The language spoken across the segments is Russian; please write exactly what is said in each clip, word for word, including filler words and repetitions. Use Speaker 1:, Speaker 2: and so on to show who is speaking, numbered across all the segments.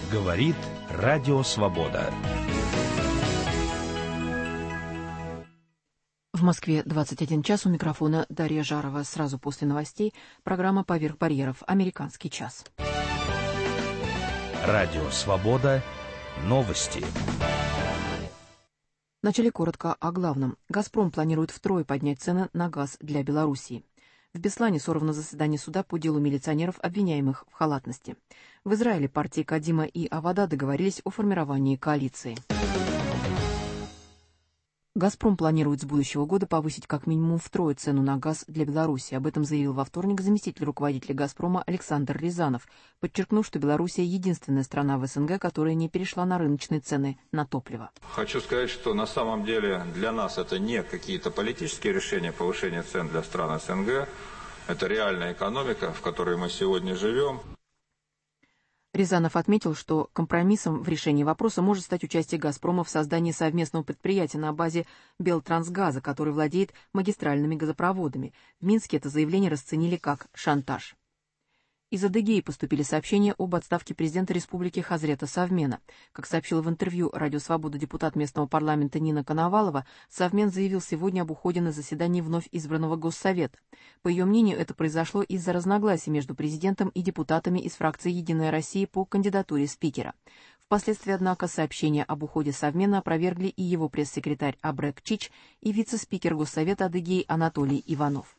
Speaker 1: Говорит Радио Свобода.
Speaker 2: В Москве двадцать один час, у микрофона Дарья Жарова. Сразу после новостей программа «Поверх барьеров. Американский час».
Speaker 1: Радио Свобода. Новости.
Speaker 2: Вначале коротко о главном. «Газпром» планирует втрое поднять цены на газ для Белоруссии. В Беслане сорвано заседание суда по делу милиционеров, обвиняемых в халатности. В Израиле партии Кадима и Авода договорились о формировании коалиции. «Газпром» планирует с будущего года повысить как минимум втрое цену на газ для Беларуси. Об этом заявил во вторник заместитель руководителя «Газпрома» Александр Рязанов, подчеркнув, что Белоруссия единственная страна в СНГ, которая не перешла на рыночные цены на топливо.
Speaker 3: Хочу сказать, что на самом деле для нас это не какие-то политические решения повышения цен для стран СНГ. Это реальная экономика, в которой мы сегодня живем.
Speaker 2: Рязанов отметил, что компромиссом в решении вопроса может стать участие «Газпрома» в создании совместного предприятия на базе Белтрансгаза, который владеет магистральными газопроводами. В Минске это заявление расценили как шантаж. Из Адыгеи поступили сообщения об отставке президента республики Хазрета Совмена. Как сообщила в интервью «Радио Свобода» депутат местного парламента Нина Коновалова, Совмен заявил сегодня об уходе на заседании вновь избранного Госсовета. По ее мнению, это произошло из-за разногласий между президентом и депутатами из фракции «Единая Россия» по кандидатуре спикера. Впоследствии, однако, сообщение об уходе Совмена опровергли и его пресс-секретарь Абрек Чич и вице-спикер Госсовета Адыгеи Анатолий Иванов.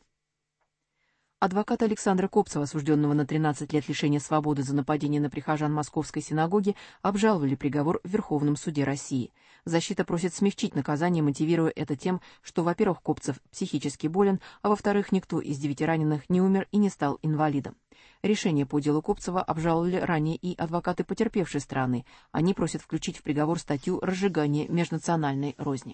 Speaker 2: Адвокат Александра Копцева, осужденного на тринадцать лет лишения свободы за нападение на прихожан Московской синагоги, обжаловали приговор в Верховном суде России. Защита просит смягчить наказание, мотивируя это тем, что, во-первых, Копцев психически болен, а во-вторых, никто из девяти раненых не умер и не стал инвалидом. Решение по делу Копцева обжаловали ранее и адвокаты потерпевшей стороны. Они просят включить в приговор статью «Разжигание межнациональной розни».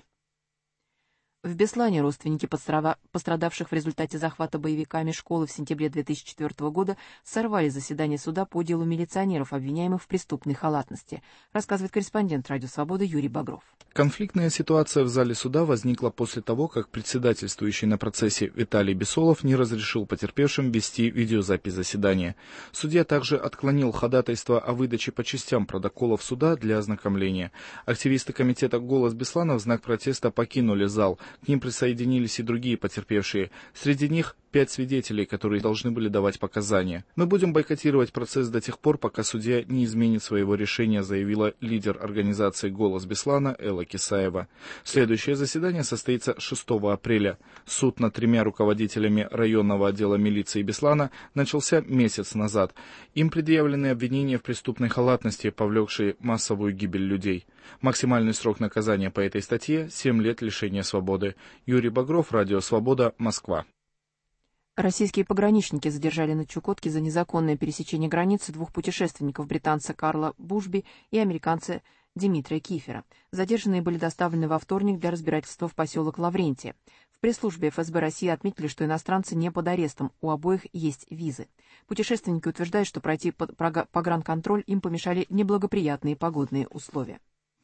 Speaker 2: В Беслане родственники пострадавших в результате захвата боевиками школы в сентябре две тысячи четвёртого года сорвали заседание суда по делу милиционеров, обвиняемых в преступной халатности, рассказывает корреспондент «Радио Свобода» Юрий Багров.
Speaker 4: Конфликтная ситуация в зале суда возникла после того, как председательствующий на процессе Виталий Бесолов не разрешил потерпевшим вести видеозапись заседания. Судья также отклонил ходатайство о выдаче по частям протоколов суда для ознакомления. Активисты комитета «Голос Беслана» в знак протеста покинули зал. К ним присоединились и другие потерпевшие. Среди них пять свидетелей, которые должны были давать показания. «Мы будем бойкотировать процесс до тех пор, пока судья не изменит своего решения», заявила лидер организации «Голос Беслана» Элла Кисаева. Следующее заседание состоится шестого апреля. Суд над тремя руководителями районного отдела милиции Беслана начался месяц назад. Им предъявлены обвинения в преступной халатности, повлекшей массовую гибель людей. Максимальный срок наказания по этой статье – семь лет лишения свободы. Юрий Багров, Радио Свобода, Москва.
Speaker 2: Российские пограничники задержали на Чукотке за незаконное пересечение границы двух путешественников, британца Карла Бушби и американца Димитрия Кифера. Задержанные были доставлены во вторник для разбирательства в поселок Лаврентия. В пресс-службе эф эс бэ России отметили, что иностранцы не под арестом, у обоих есть визы. Путешественники утверждают, что пройти погранконтроль им помешали неблагоприятные погодные условия.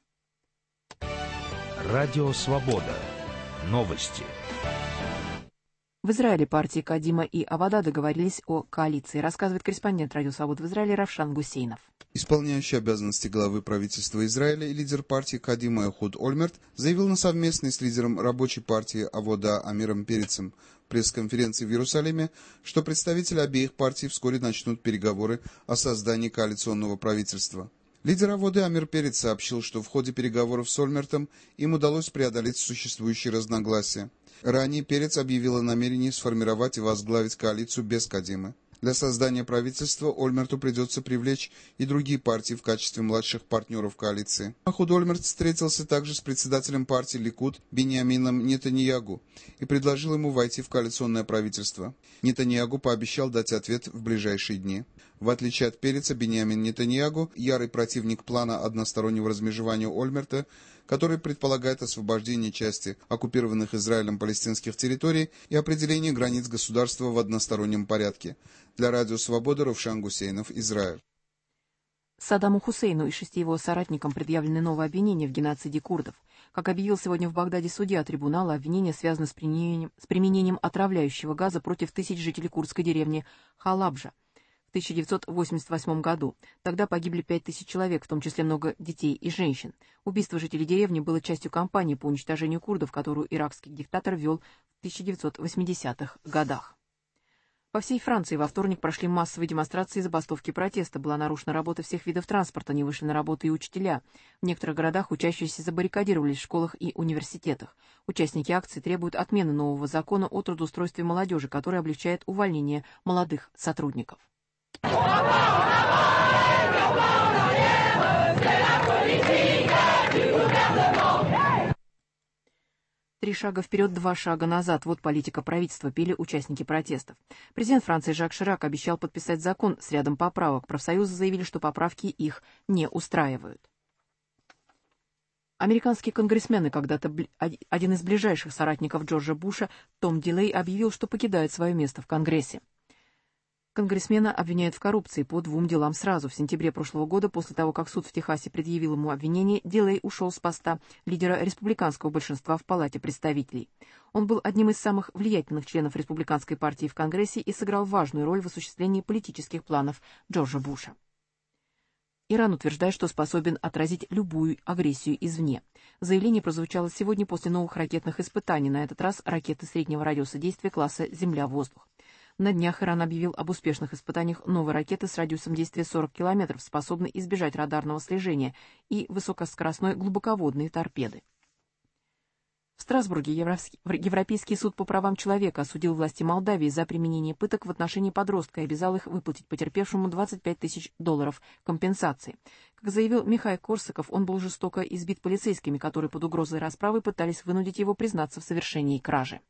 Speaker 1: Радио Свобода. Новости.
Speaker 2: В Израиле партии Кадима и Авода договорились о коалиции, рассказывает корреспондент «Радио Свобода» в Израиле Равшан Гусейнов.
Speaker 5: Исполняющий обязанности главы правительства Израиля и лидер партии Кадима Эхуд Ольмерт заявил на совместной с лидером рабочей партии Авода Амиром Перецем пресс-конференции в Иерусалиме, что представители обеих партий вскоре начнут переговоры о создании коалиционного правительства. Лидер Аводы Амир Перец сообщил, что в ходе переговоров с Ольмертом им удалось преодолеть существующие разногласия. Ранее Перец объявил о намерении сформировать и возглавить коалицию без Кадимы. Для создания правительства Ольмерту придется привлечь и другие партии в качестве младших партнеров коалиции. Эхуд Ольмерт встретился также с председателем партии Ликуд Биньямином Нетаньягу и предложил ему войти в коалиционное правительство. Нетаньягу пообещал дать ответ в ближайшие дни. В отличие от Переца, Биньямин Нетаньягу – ярый противник плана одностороннего размежевания Ольмерта, который предполагает освобождение части оккупированных Израилем палестинских территорий и определение границ государства в одностороннем порядке. Для Радио Свобода Равшан Гусейнов, Израиль.
Speaker 2: Саддаму Хусейну и шести его соратникам предъявлены новые обвинения в геноциде курдов. Как объявил сегодня в Багдаде судья трибунала, обвинения связаны с применением, с применением отравляющего газа против тысяч жителей курдской деревни Халабжа. в тысяча девятьсот восемьдесят восьмом году. Тогда погибли пять тысяч человек, в том числе много детей и женщин. Убийство жителей деревни было частью кампании по уничтожению курдов, которую иракский диктатор вел в тысяча девятьсот восьмидесятых годах. По всей Франции во вторник прошли массовые демонстрации и забастовки протеста. Была нарушена работа всех видов транспорта, не вышли на работу и учителя. В некоторых городах учащиеся забаррикадировались в школах и университетах. Участники акции требуют отмены нового закона о трудоустройстве молодежи, который облегчает увольнение молодых сотрудников. Три шага вперед, два шага назад. Вот политика правительства, пели участники протестов. Президент Франции Жак Ширак обещал подписать закон с рядом поправок. Профсоюзы заявили, что поправки их не устраивают. Американские конгрессмены, когда-то один из ближайших соратников Джорджа Буша, Том Дилей, объявил, что покидает свое место в Конгрессе. Конгрессмена обвиняют в коррупции по двум делам сразу. В сентябре прошлого года, после того, как суд в Техасе предъявил ему обвинение, Дилей ушел с поста лидера республиканского большинства в Палате представителей. Он был одним из самых влиятельных членов республиканской партии в Конгрессе и сыграл важную роль в осуществлении политических планов Джорджа Буша. Иран утверждает, что способен отразить любую агрессию извне. Заявление прозвучало сегодня после новых ракетных испытаний, на этот раз ракеты среднего радиуса действия класса «Земля-воздух». На днях Иран объявил об успешных испытаниях новой ракеты с радиусом действия сорок километров, способной избежать радарного слежения, и высокоскоростной глубоководные торпеды. В Страсбурге Европейский суд по правам человека осудил власти Молдавии за применение пыток в отношении подростка и обязал их выплатить потерпевшему двадцать пять тысяч долларов компенсации. Как заявил Михаил Корсаков, он был жестоко избит полицейскими, которые под угрозой расправы пытались вынудить его признаться в совершении кражи.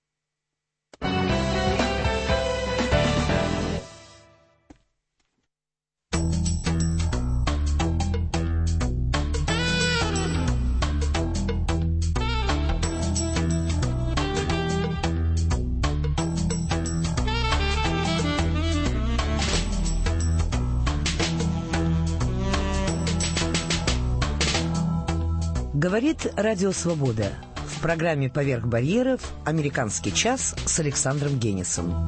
Speaker 6: Говорит Радио Свобода. В программе «Поверх барьеров» «Американский час» с Александром Генисом.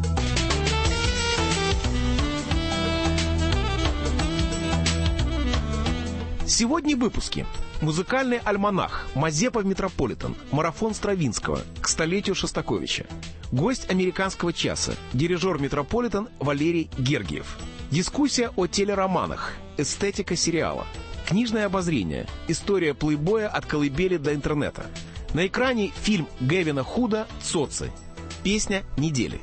Speaker 7: Сегодня в выпуске. Музыкальный альманах, Мазепа Метрополитен, марафон Стравинского к столетию Шостаковича. Гость американского часа, дирижер Метрополитен Валерий Гергиев. Дискуссия о телероманах, эстетика сериала. Книжное обозрение. История плейбоя от колыбели до интернета. На экране фильм Гевина Худа «Цоци». Песня недели.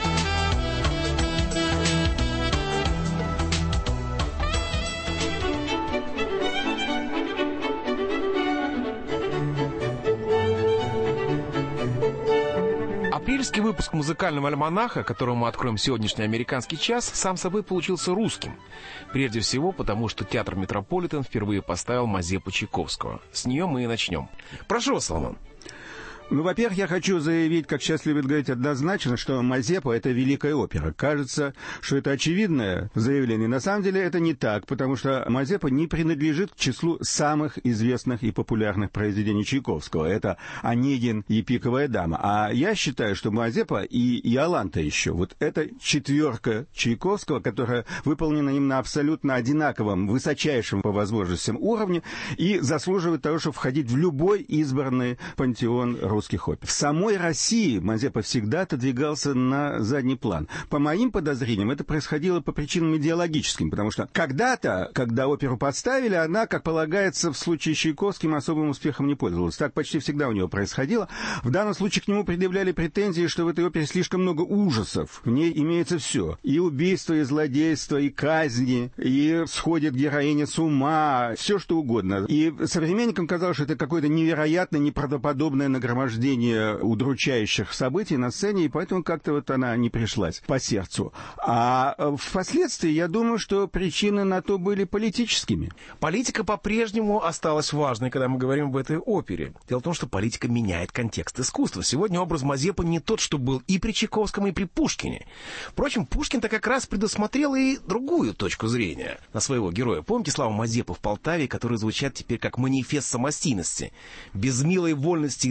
Speaker 7: Апрельский выпуск музыкального альманаха, которому мы откроем сегодняшний американский час, сам собой получился русским. Прежде всего потому, что театр Метрополитен впервые поставил Мазепу Чайковского. С нее мы и начнем. Прошу вас, Соломон.
Speaker 8: Ну, во-первых, я хочу заявить, как сейчас любят говорить однозначно, что Мазепа — это великая опера. Кажется, что это очевидное заявление. На самом деле это не так, потому что Мазепа не принадлежит к числу самых известных и популярных произведений Чайковского. Это «Онегин» и «Пиковая дама». А я считаю, что Мазепа и Иоланта еще. Вот это четверка Чайковского, которая выполнена им на абсолютно одинаковом, высочайшем по возможностям уровне и заслуживает того, чтобы входить в любой избранный пантеон русских опер. В самой России Мазепа всегда отодвигался на задний план. По моим подозрениям, это происходило по причинам идеологическим, потому что когда-то, когда оперу подставили, она, как полагается, в случае с Чайковским особым успехом не пользовалась. Так почти всегда у него происходило. В данном случае к нему предъявляли претензии, что в этой опере слишком много ужасов. В ней имеется все. И убийство, и злодейство, и казни, и сходит героиня с ума, все что угодно. И современникам казалось, что это какое-то невероятное, неправдоподобное нагромождение удручающих событий на сцене, и поэтому как-то вот она не пришлась по сердцу. А впоследствии, я думаю, что причины на то были политическими.
Speaker 7: Политика по-прежнему осталась важной, когда мы говорим об этой опере. Дело в том, что политика меняет контекст искусства. Сегодня образ Мазепы не тот, что был и при Чайковском, и при Пушкине. Впрочем, Пушкин-то как раз предусмотрел и другую точку зрения на своего героя. Помните славу Мазепы в Полтаве, которые звучат теперь как манифест самостийности? Без милой вольности и славы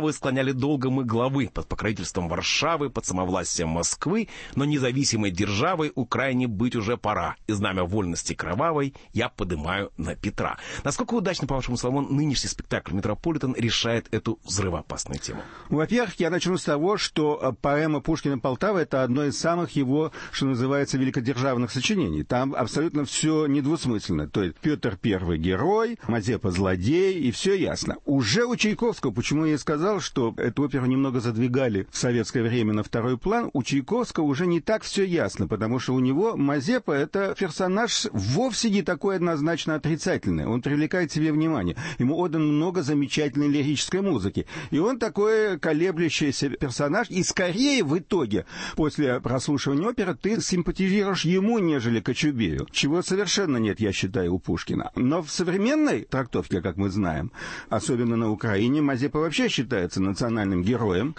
Speaker 7: правы склоняли долго мы главы под покровительством Варшавы, под самовластием Москвы, но независимой державой Украине быть уже пора. И знамя вольности кровавой я подымаю на Петра. Насколько удачно, по вашему словам, нынешний спектакль «Метрополитен» решает эту взрывоопасную тему?
Speaker 8: Во-первых, я начну с того, что поэма Пушкина «Полтава» — это одно из самых его, что называется, великодержавных сочинений. Там абсолютно все недвусмысленно. То есть Петр Первый герой, Мазепа злодей, и все ясно. Уже у Чайковского, почему я и сказал, что эту оперу немного задвигали в советское время на второй план, у Чайковского уже не так все ясно, потому что у него Мазепа — это персонаж вовсе не такой однозначно отрицательный. Он привлекает к себе внимание. Ему отдано много замечательной лирической музыки. И он такой колеблющийся персонаж. И скорее в итоге, после прослушивания оперы, ты симпатизируешь ему, нежели Кочубею. Чего совершенно нет, я считаю, у Пушкина. Но в современной трактовке, как мы знаем, особенно на Украине, Мазепа вообще считается национальным героем.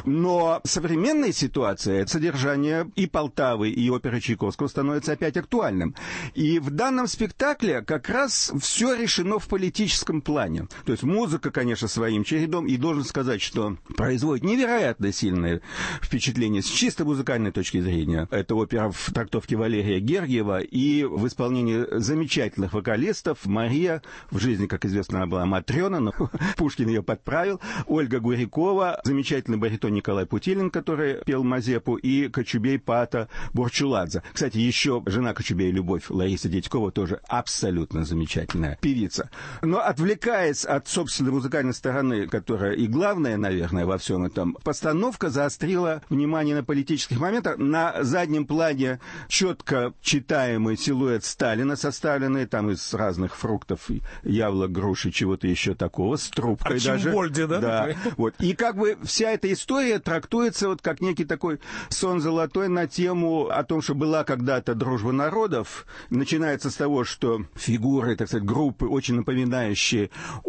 Speaker 8: Но в современной ситуации содержание и Полтавы, и оперы Чайковского становится опять актуальным. И в данном спектакле как раз все решено в политическом плане. То есть музыка, конечно, своим чередом, и должен сказать, что производит невероятно сильное впечатление с чисто музыкальной точки зрения. Это опера в трактовке Валерия Гергиева и в исполнении замечательных вокалистов. Мария, в жизни, как известно, она была Матрёна, но Пушкин ее подправил. Ольга Гурякова, замечательный баритон Николай Путилин, который пел Мазепу, и Кочубей Паата Борчуладзе. Кстати, еще жена Кочубея, Любовь, Лариса Дядькова, тоже абсолютно замечательная певица. Но отвлекаясь от собственной музыкальной стороны, которая и главная, наверное, во всем этом, постановка заострила внимание на политических моментах. На заднем плане четко читаемый силуэт Сталина, составленный там из разных фруктов, яблок, груши, чего-то еще такого, с трубкой даже.
Speaker 7: Арчимбольде, да?
Speaker 8: Да. Вот. И как бы вся эта история трактуется вот как некий такой сон золотой на тему о том, что была когда-то дружба народов. Начинается с того, что фигуры, так сказать, группы, очень напоминающие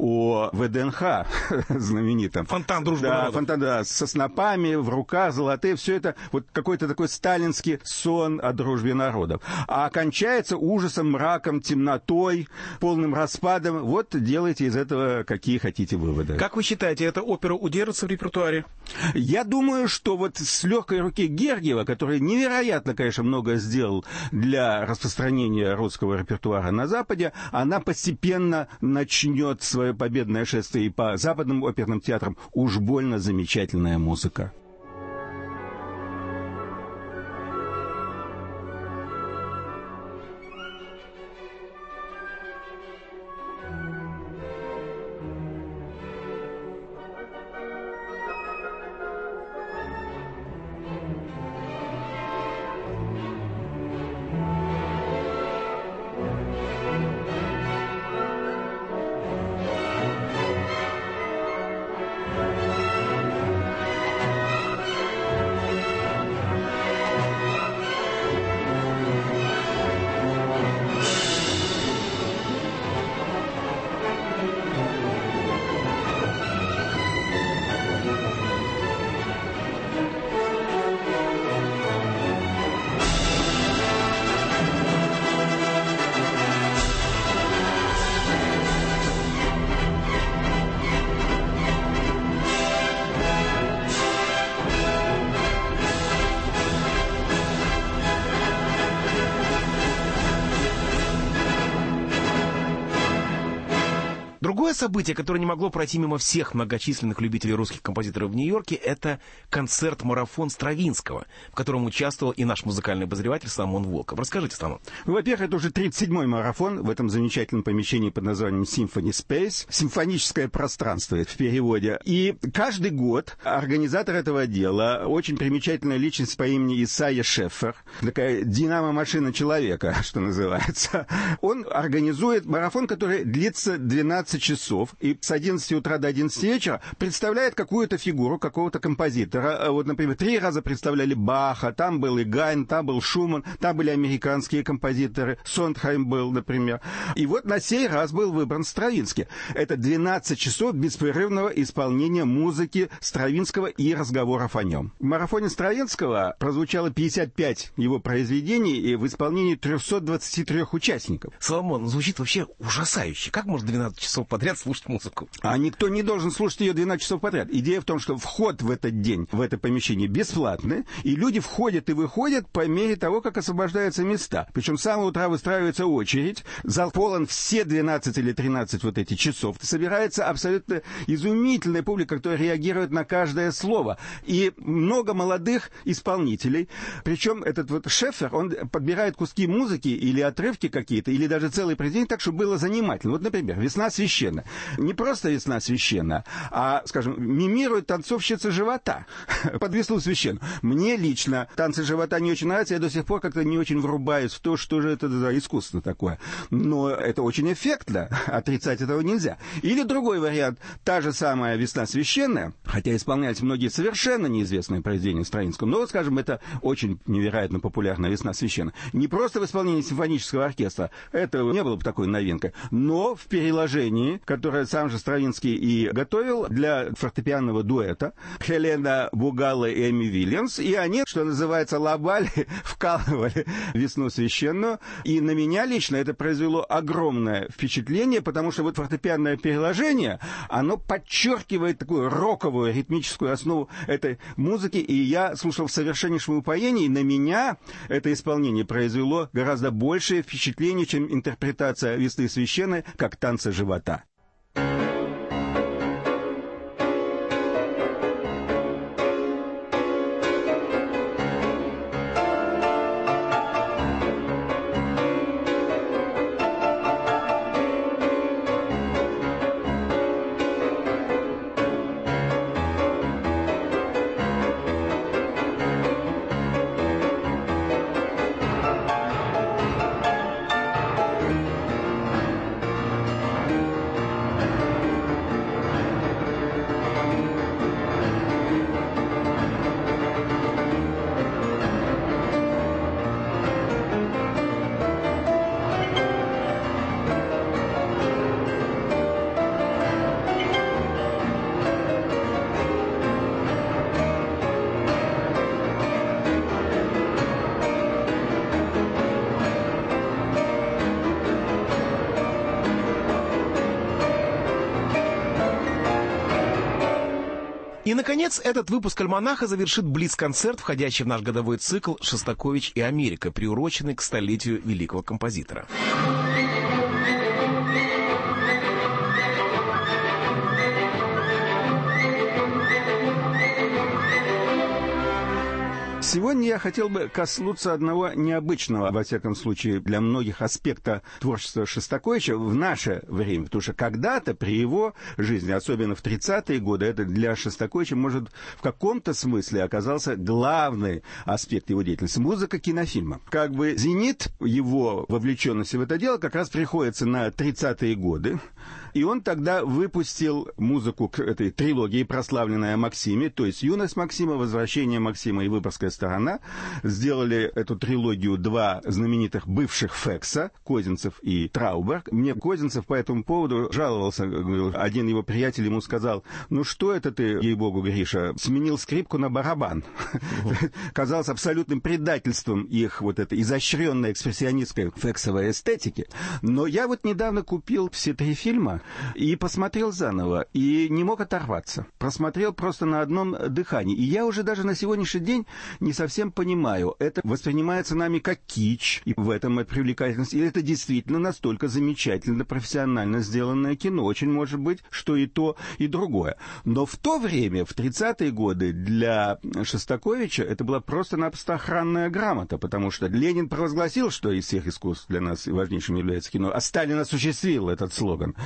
Speaker 8: о ВДНХ знаменитом.
Speaker 7: Фонтан дружбы
Speaker 8: да,
Speaker 7: народов.
Speaker 8: Фонтан, да, со снопами, в руках золотые, все это вот какой-то такой сталинский сон о дружбе народов. А окончается ужасом, мраком, темнотой, полным распадом. Вот делайте из этого какие хотите выводы.
Speaker 7: Как вы считаете, эта опера удержится в репертуаре?
Speaker 8: Я думаю, что вот с легкой руки Гергиева, который невероятно, конечно, много сделал для распространения русского репертуара на Западе, она постепенно начнет свое победное шествие и по западным оперным театрам. Уж больно замечательная музыка.
Speaker 7: Другое событие, которое не могло пройти мимо всех многочисленных любителей русских композиторов в Нью-Йорке, это концерт-марафон Стравинского, в котором участвовал и наш музыкальный обозреватель Соломон Волков. Расскажите, Соломон.
Speaker 8: Во-первых, это уже тридцать седьмой марафон в этом замечательном помещении под названием Symphony Space. Симфоническое пространство в переводе. И каждый год организатор этого дела, очень примечательная личность по имени Исайя Шеффер, такая динамо-машина человека, что называется, он организует марафон, который длится двенадцать часов, и с одиннадцати утра до одиннадцати вечера представляет какую-то фигуру, какого-то композитора. Вот, например, три раза представляли Баха, там был и Гайн, там был Шуман, там были американские композиторы, Сондхайм был, например. И вот на сей раз был выбран Стравинский. Это двенадцать часов беспрерывного исполнения музыки Стравинского и разговоров о нем. В марафоне Стравинского прозвучало пятьдесят пять его произведений и в исполнении триста двадцать три участников.
Speaker 7: Соломон, звучит вообще ужасающе. Как может двенадцать часов часов подряд слушать музыку.
Speaker 8: А никто не должен слушать ее двенадцать часов подряд. Идея в том, что вход в этот день, в это помещение бесплатный, и люди входят и выходят по мере того, как освобождаются места. Причем с самого утра выстраивается очередь, зал полон все двенадцать или тринадцать вот эти часов. Собирается абсолютно изумительная публика, которая реагирует на каждое слово. И много молодых исполнителей. Причем этот вот Шефер, он подбирает куски музыки или отрывки какие-то, или даже целые произведения так, чтобы было занимательно. Вот, например, «Весна священна». Не просто «Весна священна», а, скажем, мимирует танцовщица живота под «Весну священну». Мне лично танцы живота не очень нравятся, я до сих пор как-то не очень врубаюсь в то, что же это за искусство такое. Но это очень эффектно, отрицать этого нельзя. Или другой вариант, та же самая «Весна священная», хотя исполнялись многие совершенно неизвестные произведения Стравинского, но, скажем, это очень невероятно популярная «Весна священная». Не просто в исполнении симфонического оркестра, это не было бы такой новинкой, но в переложении, которое сам же Стравинский и готовил для фортепианного дуэта, Хелена Бугало и Эми Вильямс, и они, что называется, лобали, вкалывали «Весну священную, и на меня лично это произвело огромное впечатление, потому что вот фортепианное переложение, оно подчеркивает такую роковую ритмическую основу этой музыки, и я слушал в совершеннейшем упоении, и на меня это исполнение произвело гораздо большее впечатление, чем интерпретация «Весны священной» как танца живота.
Speaker 7: И, наконец, этот выпуск «Альманаха» завершит блиц-концерт, входящий в наш годовой цикл «Шостакович и Америка», приуроченный к столетию великого композитора. Сегодня я хотел бы коснуться одного необычного, во всяком случае, для многих аспекта творчества Шостаковича в наше время. Потому что когда-то при его жизни, особенно в тридцатые годы, это для Шостаковича, может, в каком-то смысле оказался главный аспект его деятельности. Музыка кинофильма. Как бы зенит его вовлеченности в это дело как раз приходится на тридцатые годы. И он тогда выпустил музыку к этой трилогии, прославленной о Максиме, то есть «Юность Максима», «Возвращение Максима» и «Выборгская сторона». Сделали эту трилогию два знаменитых бывших Фекса, Козинцев и Трауберг. Мне Козинцев по этому поводу жаловался. Один его приятель ему сказал: «Ну что это ты, ей-богу, Гриша, сменил скрипку на барабан?» Казалось абсолютным предательством их вот этой изощренной экспрессионистской фексовой эстетики. Но я вот недавно купил все три фильма и посмотрел заново, и не мог оторваться. Просмотрел просто на одном дыхании. И я уже даже на сегодняшний день не совсем понимаю, это воспринимается нами как кич, и в этом и привлекательность, или это действительно настолько замечательно, профессионально сделанное кино. Очень может быть, что и то, и другое. Но в то время, в тридцатые годы, для Шостаковича это была просто-напросто охранная грамота, потому что Ленин провозгласил, что из всех искусств для нас важнейшим является кино, а Сталин осуществил этот слоган.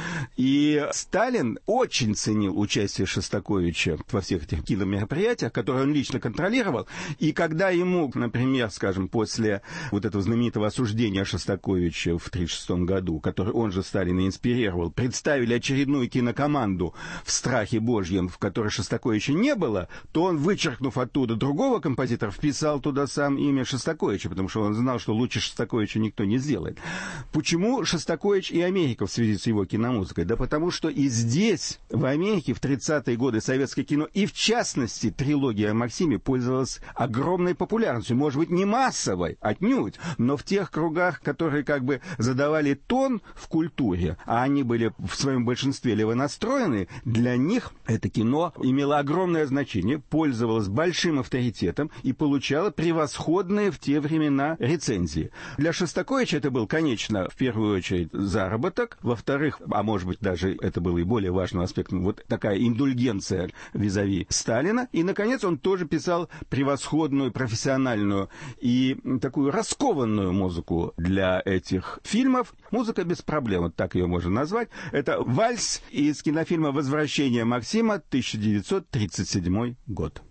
Speaker 7: И Сталин очень ценил участие Шостаковича во всех этих киномероприятиях, которые он лично контролировал. И когда ему, например, скажем, после вот этого знаменитого осуждения Шостаковича в тридцать шестом году, который он же, Сталин, инспирировал, представили очередную кинокоманду «В страхе Божьем», в которой Шостаковича не было, то он, вычеркнув оттуда другого композитора, вписал туда сам имя Шостаковича, потому что он знал, что лучше Шостаковича никто не сделает. Почему Шостакович и Америка в связи с его киномузыкой?
Speaker 8: музыкой? Да потому что и здесь, в Америке, в тридцатые годы советское кино, и в частности трилогия о Максиме пользовалась огромной популярностью. Может быть, не массовой, отнюдь, но в тех кругах, которые как бы задавали тон в культуре, а они были в своем большинстве левонастроены, для них это кино имело огромное значение, пользовалось большим авторитетом и получало превосходные в те времена рецензии. Для Шостаковича это был, конечно, в первую очередь заработок, во-вторых, а может быть даже это было и более важным аспектом, вот такая индульгенция визави Сталина, и, наконец, он тоже писал превосходную, профессиональную и такую раскованную музыку для этих фильмов. Музыка без проблем, вот так ее можно назвать. Это вальс из кинофильма «Возвращение Максима», тысяча девятьсот тридцать седьмой год.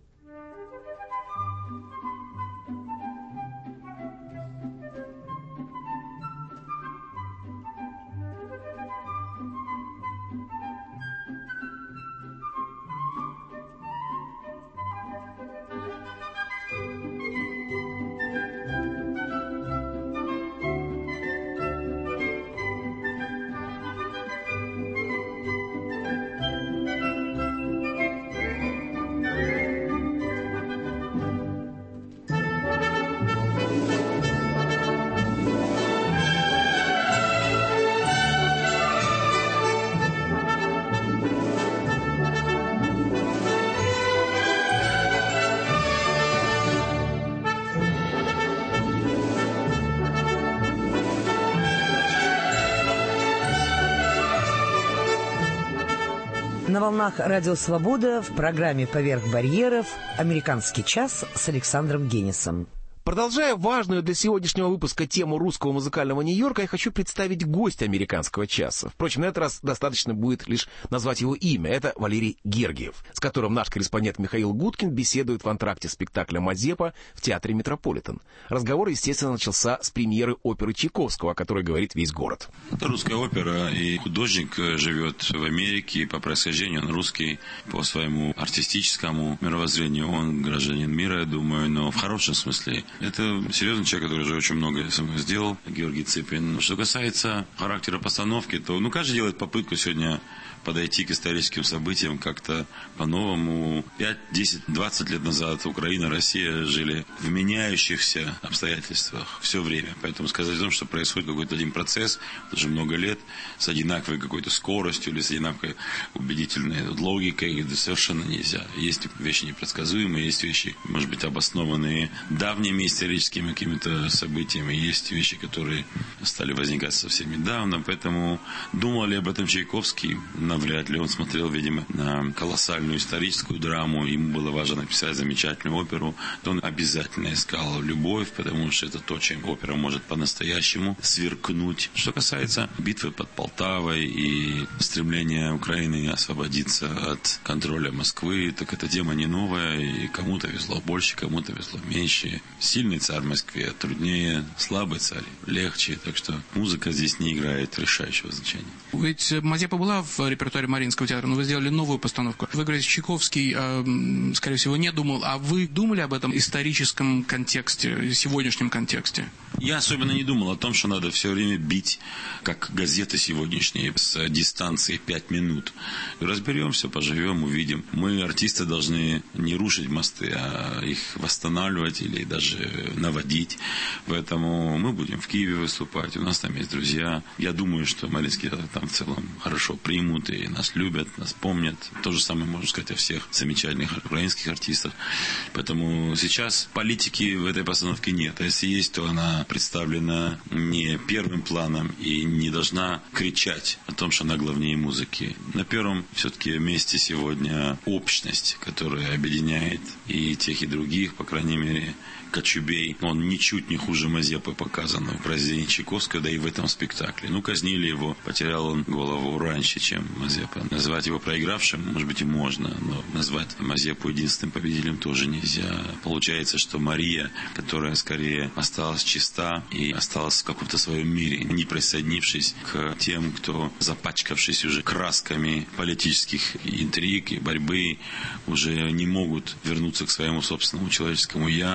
Speaker 6: На волнах «Радио Свобода» в программе «Поверх барьеров» «Американский час» с Александром Генисом.
Speaker 7: Продолжая важную для сегодняшнего выпуска тему русского музыкального Нью-Йорка, я хочу представить гостя «Американского часа». Впрочем, на этот раз достаточно будет лишь назвать его имя. Это Валерий Гергиев, с которым наш корреспондент Михаил Гудкин беседует в антракте спектакля «Мазепа» в театре «Метрополитен». Разговор, естественно, начался с премьеры оперы Чайковского, о которой говорит весь город.
Speaker 9: Это русская опера, и художник живет в Америке, по происхождению он русский, по своему артистическому мировоззрению он гражданин мира, я думаю, но в хорошем смысле. Это серьезный человек, который уже очень многое сделал, Георгий Цыпин. Что касается характера постановки, то ну, каждый делает попытку сегодня подойти к историческим событиям как-то по-новому. пять, десять, двадцать лет назад Украина и Россия жили в меняющихся обстоятельствах все время. Поэтому сказать о том, что происходит какой-то один процесс, уже много лет, с одинаковой какой-то скоростью или с одинаковой убедительной логикой, это совершенно нельзя. Есть вещи непредсказуемые, есть вещи, может быть, обоснованные давними историческими какими-то событиями, есть вещи, которые стали возникать совсем недавно. Поэтому думал ли об этом Чайковский? Навряд ли. Он смотрел, видимо, на колоссальную историческую драму. Ему было важно написать замечательную оперу. То он обязательно искал любовь, потому что это то, чем опера может по-настоящему сверкнуть. Что касается битвы под Полтавой и стремления Украины освободиться от контроля Москвы, так эта тема не новая. И кому-то везло больше, кому-то везло меньше. Сильный царь в Москве труднее, слабый царь легче. Так что музыка здесь не играет решающего значения.
Speaker 10: Ведь Мазепа была в репертуаре Мариинского театра, но вы сделали новую постановку. Вы говорите, Чайковский, э, скорее всего, не думал, а вы думали об этом историческом контексте, сегодняшнем контексте?
Speaker 9: Я особенно не думал о том, что надо все время бить, как газеты сегодняшние, с дистанции пять минут. Разберемся, поживем, увидим. Мы, артисты, должны не рушить мосты, а их восстанавливать или даже наводить. Поэтому мы будем в Киеве выступать, у нас там есть друзья. Я думаю, что Мариинский театр там в целом хорошо примут, и нас любят, нас помнят. То же самое можно сказать о всех замечательных украинских артистах. Поэтому сейчас политики в этой постановке нет. А если есть, то она представлена не первым планом и не должна кричать о том, что она главнее музыки. На первом все-таки месте сегодня общность, которая объединяет и тех, и других, по крайней мере, Кочубей, он ничуть не хуже Мазепы показан в произведении Чайковского, да и в этом спектакле. Ну, казнили его, потерял он голову раньше, чем Мазепа. Назвать его проигравшим, может быть, и можно, но назвать Мазепу единственным победителем тоже нельзя. Получается, что Мария, которая скорее осталась чиста и осталась в каком-то своем мире, не присоединившись к тем, кто, запачкавшись уже красками политических интриг и борьбы, уже не могут вернуться к своему собственному человеческому «я» и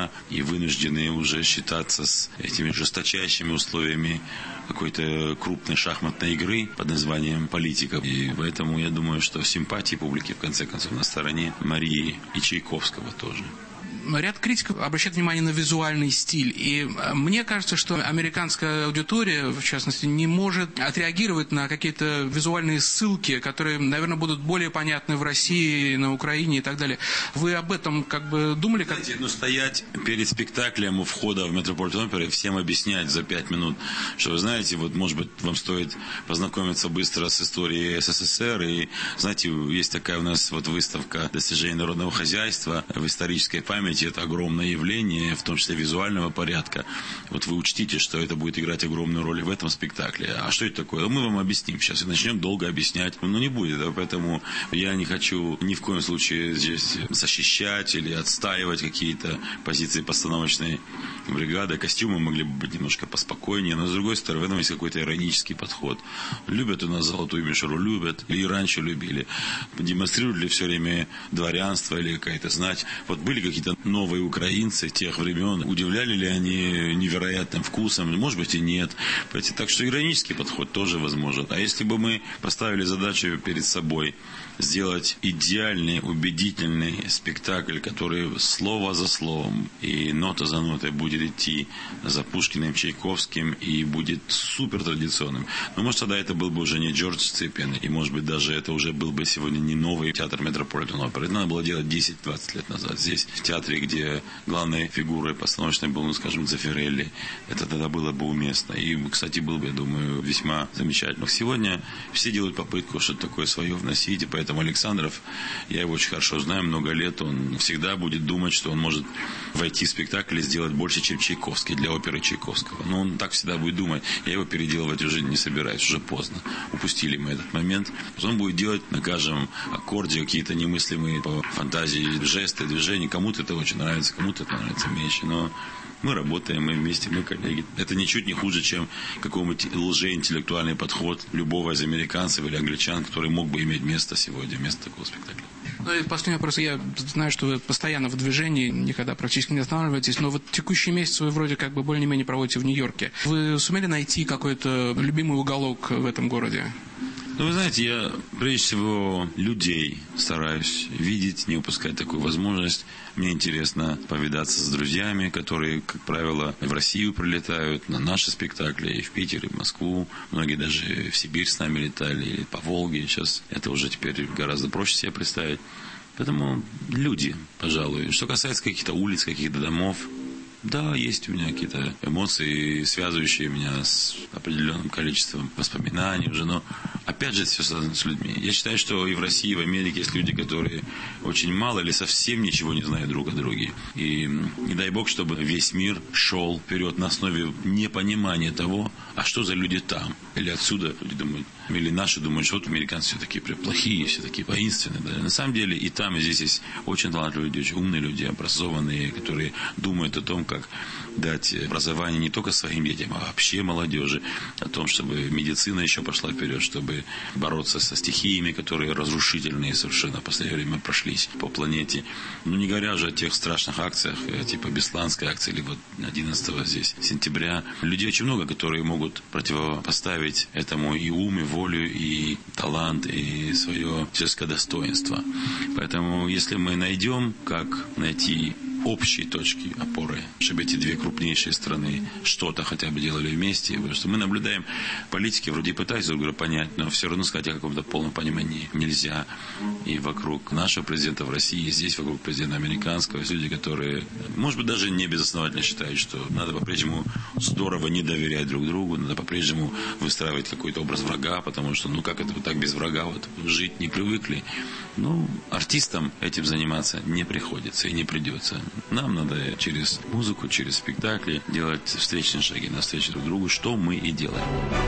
Speaker 9: вынуждены уже считаться с этими жесточайшими условиями какой-то крупной шахматной игры под названием политика. И поэтому я думаю, что симпатии публики, в конце концов, на стороне Марии и Чайковского тоже.
Speaker 10: Ряд критиков обращает внимание на визуальный стиль. И мне кажется, что американская аудитория, в частности, не может отреагировать на какие-то визуальные ссылки, которые, наверное, будут более понятны в России, на Украине и так далее. Вы об этом как бы думали? Как...
Speaker 9: Знаете, ну, стоять перед спектаклем у входа в Метрополитен-оперу и всем объяснять за пять минут, что вы знаете, вот, может быть, вам стоит познакомиться быстро с историей СССР. И, знаете, есть такая у нас вот выставка достижений народного хозяйства в исторической памяти. Это огромное явление, в том числе визуального порядка. Вот вы учтите, что это будет играть огромную роль в этом спектакле. А что это такое? Мы вам объясним сейчас и начнем долго объяснять. Но не будет. Да? Поэтому я не хочу ни в коем случае здесь защищать или отстаивать какие-то позиции постановочной бригады. Костюмы могли бы быть немножко поспокойнее. Но с другой стороны, в этом есть какой-то иронический подход. Любят у нас золотую мишуру, любят. И раньше любили. Демонстрируют ли все время дворянство или какая-то знать. Вот были какие-то новые украинцы тех времен, удивляли ли они невероятным вкусом, может быть и нет. Так что иронический подход тоже возможен. А если бы мы поставили задачу перед собой сделать идеальный, убедительный спектакль, который слово за словом и нота за нотой будет идти за Пушкиным, Чайковским и будет супер традиционным. Но может тогда это был бы уже не Джордж Цыпин, и может быть даже это уже был бы сегодня не новый театр Метрополитен-оперы. Это надо было делать десять-двадцать лет назад. Здесь в театре, где главной фигурой постановочной был, ну скажем, Дзефирелли, это тогда было бы уместно. И, кстати, был бы, я думаю, весьма замечательно. Сегодня все делают попытку что-то такое свое вносить, и поэтому Александров, я его очень хорошо знаю, много лет, он всегда будет думать, что он может войти в спектакль и сделать больше, чем Чайковский для оперы Чайковского. Но он так всегда будет думать. Я его переделывать уже не собираюсь, уже поздно. Упустили мы этот момент. Он будет делать на каждом аккорде какие-то немыслимые по фантазии жесты, движения. Кому-то это очень нравится, кому-то это нравится меньше, но мы работаем, мы вместе, мы коллеги. Это ничуть не хуже, чем какой-нибудь лжеинтеллектуальный подход любого из американцев или англичан, который мог бы иметь место сегодня, вместо такого спектакля.
Speaker 10: Ну и последний вопрос. Я знаю, что вы постоянно в движении, никогда практически не останавливаетесь, но вот текущий месяц вы вроде как бы более-менее проводите в Нью-Йорке. Вы сумели найти какой-то любимый уголок в этом городе?
Speaker 9: Ну, вы знаете, я прежде всего людей стараюсь видеть, не упускать такую возможность. Мне интересно повидаться с друзьями, которые, как правило, в Россию прилетают на наши спектакли, и в Питер, и в Москву. Многие даже в Сибирь с нами летали, или по Волге. Сейчас это уже теперь гораздо проще себе представить. Поэтому люди, пожалуй. Что касается каких-то улиц, каких-то домов, да, есть у меня какие-то эмоции, связывающие меня с определенным количеством воспоминаний уже, но опять же это все связано с людьми. Я считаю, что и в России, и в Америке есть люди, которые очень мало или совсем ничего не знают друг о друге. И не дай бог, чтобы весь мир шел вперед на основе непонимания того, а что за люди там. Или отсюда люди думают, или наши думают, что вот американцы все такие плохие, все такие воинственные. Да. На самом деле и там, и здесь есть очень талантливые люди, очень умные люди, образованные, которые думают о том, как дать образование не только своим детям, а вообще молодежи, о том, чтобы медицина еще пошла вперед, чтобы бороться со стихиями, которые разрушительные совершенно в последнее время прошлись по планете. Ну, не говоря же о тех страшных акциях, типа Бесланской акции, или вот одиннадцатого здесь сентября. Людей очень много, которые могут противопоставить этому и ум, и волю, и талант, и свое человеческое достоинство. Поэтому, если мы найдем, как найти общие точки опоры, чтобы эти две крупнейшие страны что-то хотя бы делали вместе. Потому что мы наблюдаем, политики вроде пытаются друг друга понять, но все равно сказать о каком-то полном понимании нельзя. И вокруг нашего президента в России, и здесь вокруг президента американского, есть люди, которые, может быть, даже не безосновательно считают, что надо по-прежнему здорово не доверять друг другу, надо по-прежнему выстраивать какой-то образ врага, потому что, ну как это вот так без врага вот жить не привыкли. Ну, артистам этим заниматься не приходится и не придется. Нам надо через музыку, через спектакли делать встречные шаги навстречу друг другу, что мы и делаем.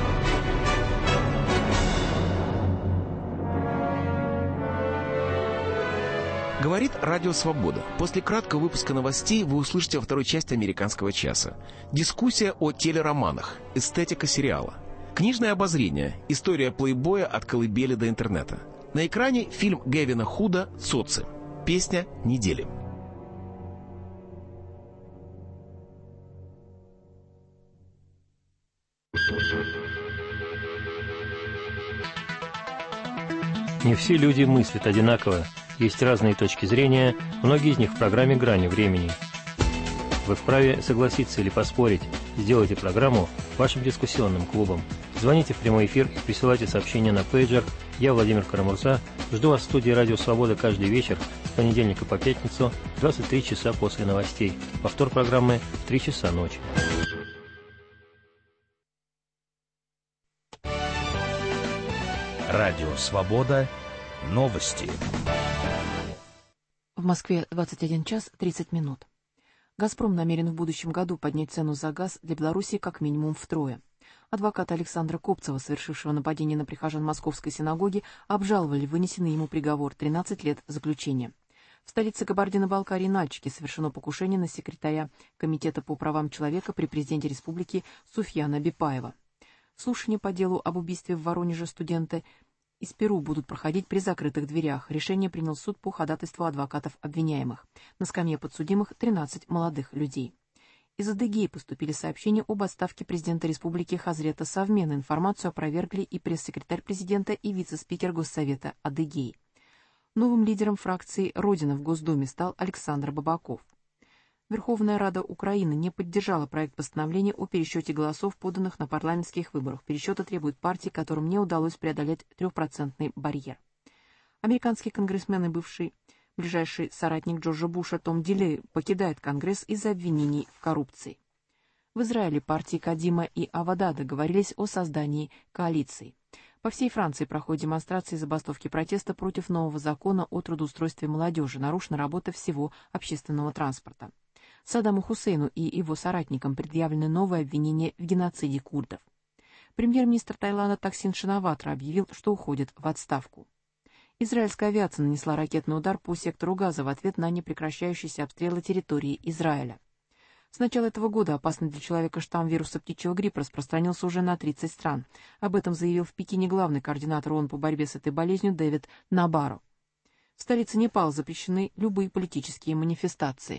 Speaker 7: Говорит Радио Свобода. После краткого выпуска новостей вы услышите во второй части «Американского часа». Дискуссия о телероманах, эстетика сериала. Книжное обозрение, история плейбоя от колыбели до интернета. На экране фильм Гевина Худа «Соци». Песня недели.
Speaker 11: Не все люди мыслят одинаково, есть разные точки зрения, многие из них в программе «Грани времени». Вы вправе согласиться или поспорить. Сделайте программу вашим дискуссионным клубом. Звоните в прямой эфир и присылайте сообщения на пейджер. Я, Владимир Карамурза, жду вас в студии «Радио Свобода» каждый вечер с понедельника по пятницу в двадцать три часа после новостей. Повтор программы в три часа ночи.
Speaker 1: Радио Свобода. Новости.
Speaker 2: В Москве двадцать один час тридцать минут. «Газпром» намерен в будущем году поднять цену за газ для Беларуси как минимум втрое. Адвокаты Александра Копцева, совершившего нападение на прихожан Московской синагоги, обжаловали вынесенный ему приговор тринадцать лет заключения. В столице Кабардино-Балкарии Нальчике совершено покушение на секретаря Комитета по правам человека при президенте республики Суфьяна Бипаева. Слушания по делу об убийстве в Воронеже студента из Перу будут проходить при закрытых дверях. Решение принял суд по ходатайству адвокатов обвиняемых. На скамье подсудимых тринадцать молодых людей. Из Адыгеи поступили сообщения об отставке президента республики Хазрета Савмена. Информацию опровергли и пресс-секретарь президента, и вице-спикер Госсовета Адыгеи. Новым лидером фракции «Родина» в Госдуме стал Александр Бабаков. Верховная Рада Украины не поддержала проект постановления о пересчете голосов, поданных на парламентских выборах. Пересчета требуют партии, которым не удалось преодолеть трехпроцентный барьер. Американский конгрессмен и бывший ближайший соратник Джорджа Буша Том Дилей покидает Конгресс из-за обвинений в коррупции. В Израиле партии Кадима и Авода договорились о создании коалиции. По всей Франции проходят демонстрации и забастовки протеста против нового закона о трудоустройстве молодежи. Нарушена работа всего общественного транспорта. Саддаму Хусейну и его соратникам предъявлены новые обвинения в геноциде курдов. Премьер-министр Таиланда Таксин Шинаватра объявил, что уходит в отставку. Израильская авиация нанесла ракетный удар по сектору Газа в ответ на непрекращающиеся обстрелы территории Израиля. С начала этого года опасный для человека штамм вируса птичьего гриппа распространился уже на тридцать стран. Об этом заявил в Пекине главный координатор ООН по борьбе с этой болезнью Дэвид Набаро. В столице Непала запрещены любые политические манифестации.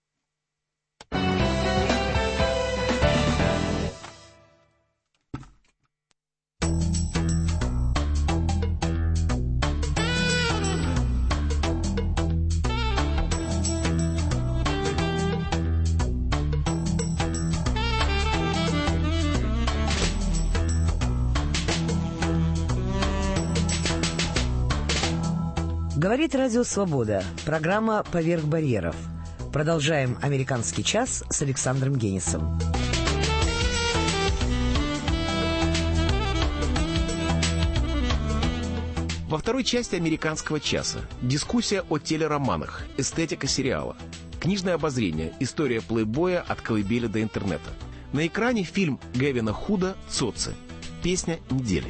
Speaker 6: Говорит Радио Свобода. Программа «Поверх барьеров». Продолжаем «Американский час» с Александром Генисом.
Speaker 7: Во второй части «Американского часа» дискуссия о телероманах, эстетика сериала, книжное обозрение, история плейбоя от колыбели до интернета. На экране фильм Гевина Худа «Цоци». Песня недели.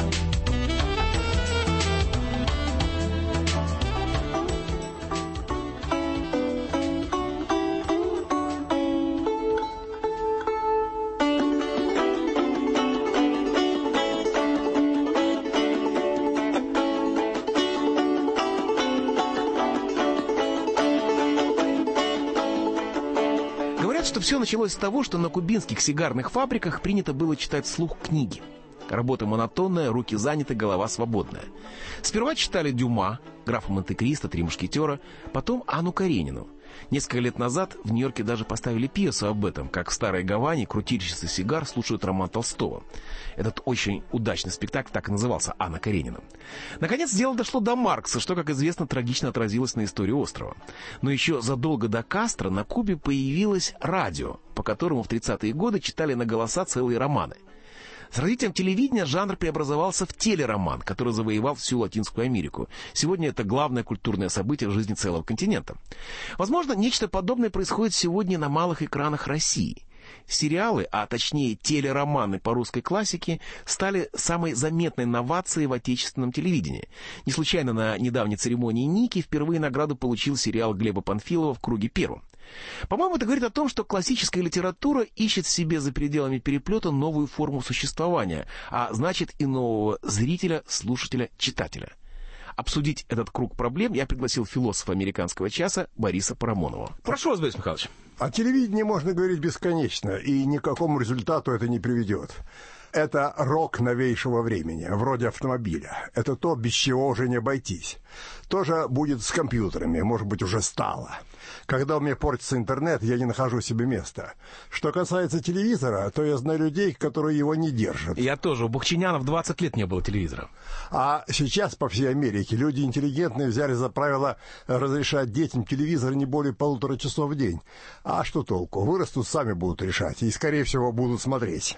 Speaker 7: Все началось с того, что на кубинских сигарных фабриках принято было читать вслух книги. Работа монотонная, руки заняты, голова свободная. Сперва читали Дюма, графа Монте-Кристо, «Три мушкетера», потом Анну Каренину. Несколько лет назад в Нью-Йорке даже поставили пьесу об этом, как в Старой Гаване курильщицы сигар слушают роман Толстого. Этот очень удачный спектакль так и назывался «Анна Каренина». Наконец, дело дошло до Маркса, что, как известно, трагично отразилось на истории острова. Но еще задолго до Кастро на Кубе появилось радио, по которому в тридцатые годы читали на голоса целые романы. С развитием телевидения жанр преобразовался в телероман, который завоевал всю Латинскую Америку. Сегодня это главное культурное событие в жизни целого континента. Возможно, нечто подобное происходит сегодня на малых экранах России. Сериалы, а точнее телероманы по русской классике, стали самой заметной новацией в отечественном телевидении. Не случайно на недавней церемонии Ники впервые награду получил сериал Глеба Панфилова «В круге первом». По-моему, это говорит о том, что классическая литература ищет в себе за пределами переплета новую форму существования, а значит и нового зрителя, слушателя, читателя. Обсудить этот круг проблем я пригласил философа «Американского часа» Бориса Парамонова. Прошу вас, Борис Михайлович.
Speaker 12: О телевидении можно говорить бесконечно, и ни к какому результату это не приведет. Это рок новейшего времени, вроде автомобиля. Это то, без чего уже не обойтись. Тоже будет с компьютерами, может быть, уже стало. Когда у меня портится интернет, я не нахожу себе места. Что касается телевизора, то я знаю людей, которые его не держат.
Speaker 7: Я тоже. У бухчинянов двадцать лет не было телевизора.
Speaker 12: А сейчас по всей Америке люди интеллигентные взяли за правило разрешать детям телевизор не более полутора часов в день. А что толку? Вырастут, сами будут решать. И, скорее всего, будут смотреть.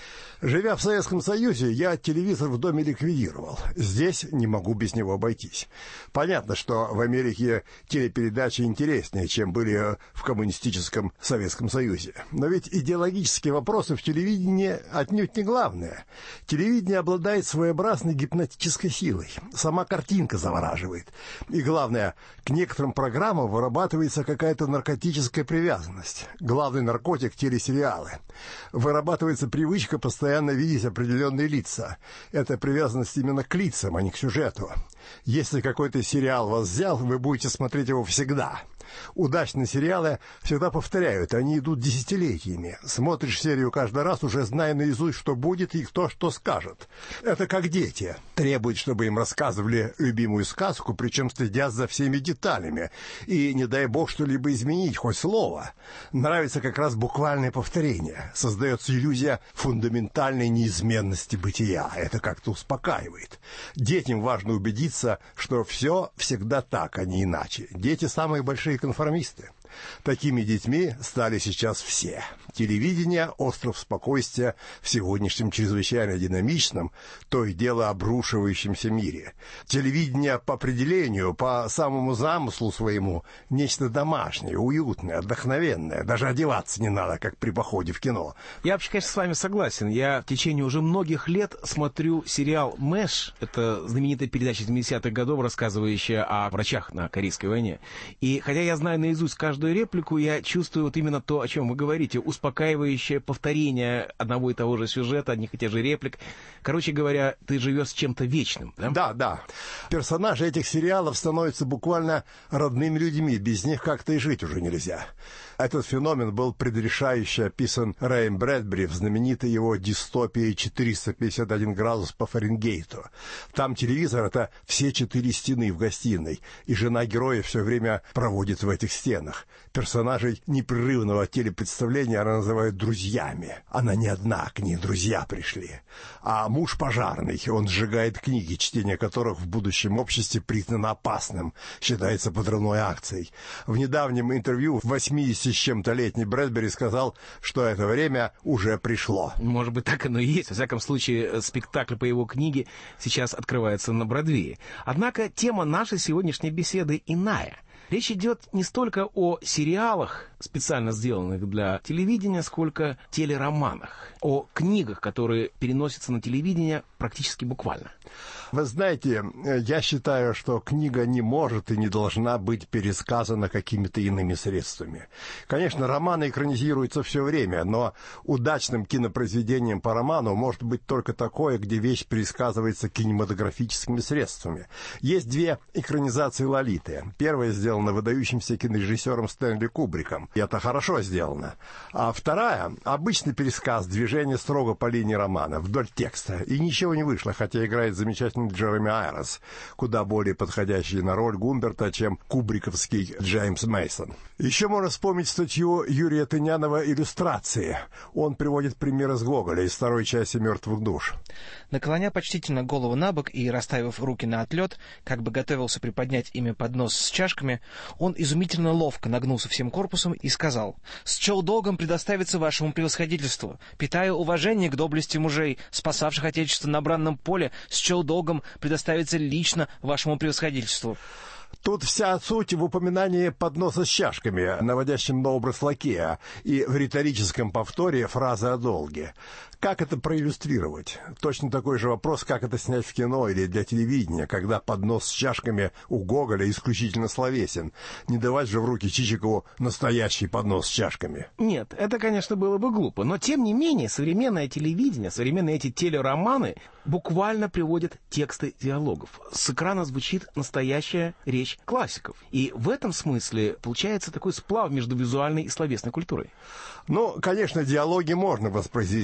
Speaker 12: Живя в Советском Союзе, я телевизор в доме ликвидировал. Здесь не могу без него обойтись. Понятно, что в Америке телепередачи интереснее, чем были в коммунистическом Советском Союзе. Но ведь идеологические вопросы в телевидении отнюдь не главное. Телевидение обладает своеобразной гипнотической силой. Сама картинка завораживает. И главное, к некоторым программам вырабатывается какая-то наркотическая привязанность. Главный наркотик — телесериалы. Вырабатывается привычка постоянно постоянно видеть определенные лица. Это привязанность именно к лицам, а не к сюжету. Если какой-то сериал вас взял, вы будете смотреть его всегда. Удачные сериалы всегда повторяют, они идут десятилетиями. Смотришь серию каждый раз, уже зная наизусть, что будет и кто что скажет. Это как дети. Требуют, чтобы им рассказывали любимую сказку, причем следят за всеми деталями. И не дай бог что-либо изменить, хоть слово. Нравится как раз буквальное повторение. Создается иллюзия фундаментальной неизменности бытия. Это как-то успокаивает. Детям важно убедиться, что все всегда так, а не иначе. Дети самые большие конформисты. Такими детьми стали сейчас все. Телевидение — остров спокойствия в сегодняшнем чрезвычайно динамичном, то и дело обрушивающемся мире. Телевидение по определению, по самому замыслу своему, нечто домашнее, уютное, вдохновенное. Даже одеваться не надо, как при походе в кино.
Speaker 7: Я вообще, конечно, с вами согласен. Я в течение уже многих лет смотрю сериал «Мэш». Это знаменитая передача семидесятых годов, рассказывающая о врачах на Корейской войне. И хотя я знаю наизусть каждую реплику, я чувствую вот именно то, о чем вы говорите, успокаивающее повторение одного и того же сюжета, одних и тех же реплик. Короче говоря, ты живешь с чем-то вечным, да?
Speaker 12: Да, да. Персонажи этих сериалов становятся буквально родными людьми, без них как-то и жить уже нельзя. Этот феномен был предрешающе описан Рэем Брэдбери в знаменитой его дистопии четыреста пятьдесят один градус по Фаренгейту. Там телевизор — это все четыре стены в гостиной, и жена героя все время проводит в этих стенах. Персонажей непрерывного телепредставления она называет друзьями. Она не одна, к ней друзья пришли. А муж пожарный, он сжигает книги, чтение которых в будущем обществе признано опасным, считается подрывной акцией. В недавнем интервью восьмидесяти с чем-то летний Брэдбери сказал, что это время уже пришло.
Speaker 7: Может быть, так оно и есть. Во всяком случае, спектакль по его книге сейчас открывается на Бродвее. Однако тема нашей сегодняшней беседы иная. Речь идет не столько о сериалах, специально сделанных для телевидения, сколько телероманах, о книгах, которые переносятся на телевидение практически буквально.
Speaker 12: Вы знаете, я считаю, что книга не может и не должна быть пересказана какими-то иными средствами. Конечно, романы экранизируются все время, но удачным кинопроизведением по роману может быть только такое, где вещь пересказывается кинематографическими средствами. Есть две экранизации «Лолиты». Первая сделана выдающимся кинорежиссером Стэнли Кубриком, и это хорошо сделано. А вторая — обычный пересказ движения строго по линии романа, вдоль текста. И ничего не вышло, хотя играет замечательный Джереми Айронс, куда более подходящий на роль Гумберта, чем кубриковский Джеймс Мейсон. Еще можно вспомнить статью Юрия Тынянова «Иллюстрации». Он приводит пример из Гоголя, из второй части «Мертвых душ».
Speaker 13: Наклоня почтительно голову на бок и расставив руки на отлет, как бы готовился приподнять ими поднос с чашками, он изумительно ловко нагнулся всем корпусом и сказал: «Счел долгом предоставиться вашему превосходительству. Питая уважение к доблести мужей, спасавших Отечество на бранном поле, счел долгом предоставиться лично вашему превосходительству».
Speaker 12: Тут вся суть в упоминании подноса с чашками, наводящем на образ лакея, и в риторическом повторе фразы о долге. Как это проиллюстрировать? Точно такой же вопрос, как это снять в кино или для телевидения, когда поднос с чашками у Гоголя исключительно словесен. Не давать же в руки Чичикову настоящий поднос с чашками.
Speaker 7: Нет, это, конечно, было бы глупо, но, тем не менее, современное телевидение, современные эти телероманы буквально приводят тексты диалогов. С экрана звучит настоящая речь классиков. И в этом смысле получается такой сплав между визуальной и словесной культурой.
Speaker 12: Ну, конечно, диалоги можно воспроизвести на экране.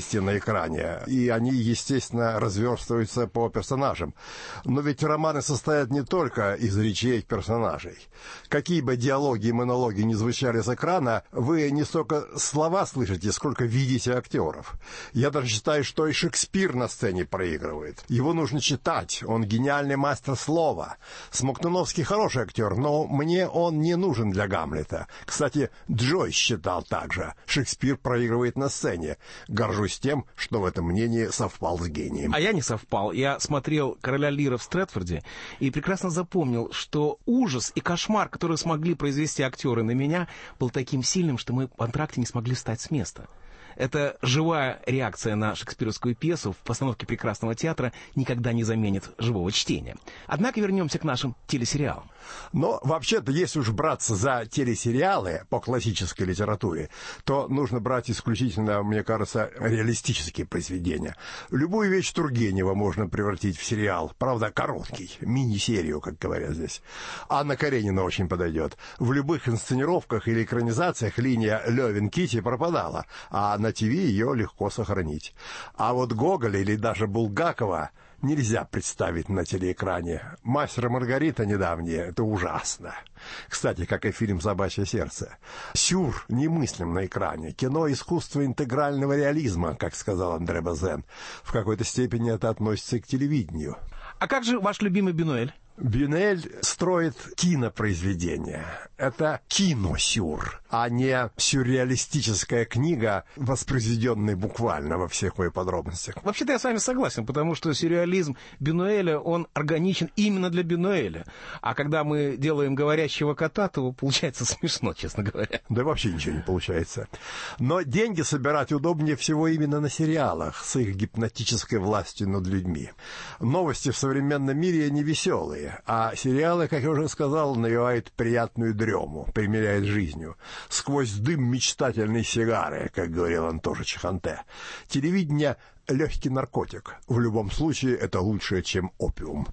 Speaker 12: экране, и они, естественно, разверстываются по персонажам. Но ведь романы состоят не только из речей персонажей. Какие бы диалоги и монологи ни звучали с экрана, вы не столько слова слышите, сколько видите актеров. Я даже считаю, что и Шекспир на сцене проигрывает. Его нужно читать, он гениальный мастер слова. Смоктуновский хороший актер, но мне он не нужен для Гамлета. Кстати, Джойс считал так же. Шекспир проигрывает на сцене. Горжусь тем, что в этом мнении совпал с гением.
Speaker 7: А я не совпал. Я смотрел «Короля Лира» в Стрэдфорде и прекрасно запомнил, что ужас и кошмар, которые смогли произвести актеры на меня, был таким сильным, что мы в антракте не смогли встать с места. Это живая реакция на шекспировскую пьесу в постановке прекрасного театра никогда не заменит живого чтения. Однако вернемся к нашим телесериалам.
Speaker 12: Но вообще-то, если уж браться за телесериалы по классической литературе, то нужно брать исключительно, мне кажется, реалистические произведения. Любую вещь Тургенева можно превратить в сериал. Правда, короткий, мини-серию, как говорят здесь. Анна Каренина очень подойдет. В любых инсценировках или экранизациях линия Левин-Китти пропадала, а на ТВ ее легко сохранить. А вот Гоголя или даже Булгакова нельзя представить на телеэкране. «Мастер и Маргарита» недавние — это ужасно. Кстати, как и фильм «Собачье сердце». Сюр немыслим на экране. Кино — искусство интегрального реализма, как сказал Андре Базен. В какой-то степени это относится и к телевидению.
Speaker 7: А как же ваш любимый Бюнуэль?
Speaker 12: Бюнуэль строит кинопроизведение. Это киносюр, а не сюрреалистическая книга, воспроизведенная буквально во всех ее подробностях.
Speaker 7: Вообще-то я с вами согласен, потому что сюрреализм Бюнуэля, он органичен именно для Бюнуэля. А когда мы делаем говорящего кота, то получается смешно, честно говоря.
Speaker 12: Да вообще ничего не получается. Но деньги собирать удобнее всего именно на сериалах с их гипнотической властью над людьми. Новости в современном мире не веселые. А сериалы, как я уже сказал, навевают приятную дрему, примиряют жизнью. Сквозь дым мечтательной сигары, как говорил Антоша Чаханте. Телевидение — легкий наркотик. В любом случае, это лучше, чем опиум.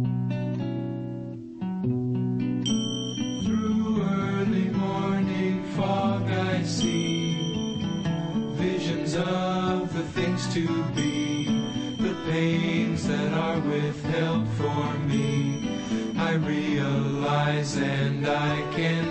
Speaker 14: Pains that are withheld for me, I realize and I can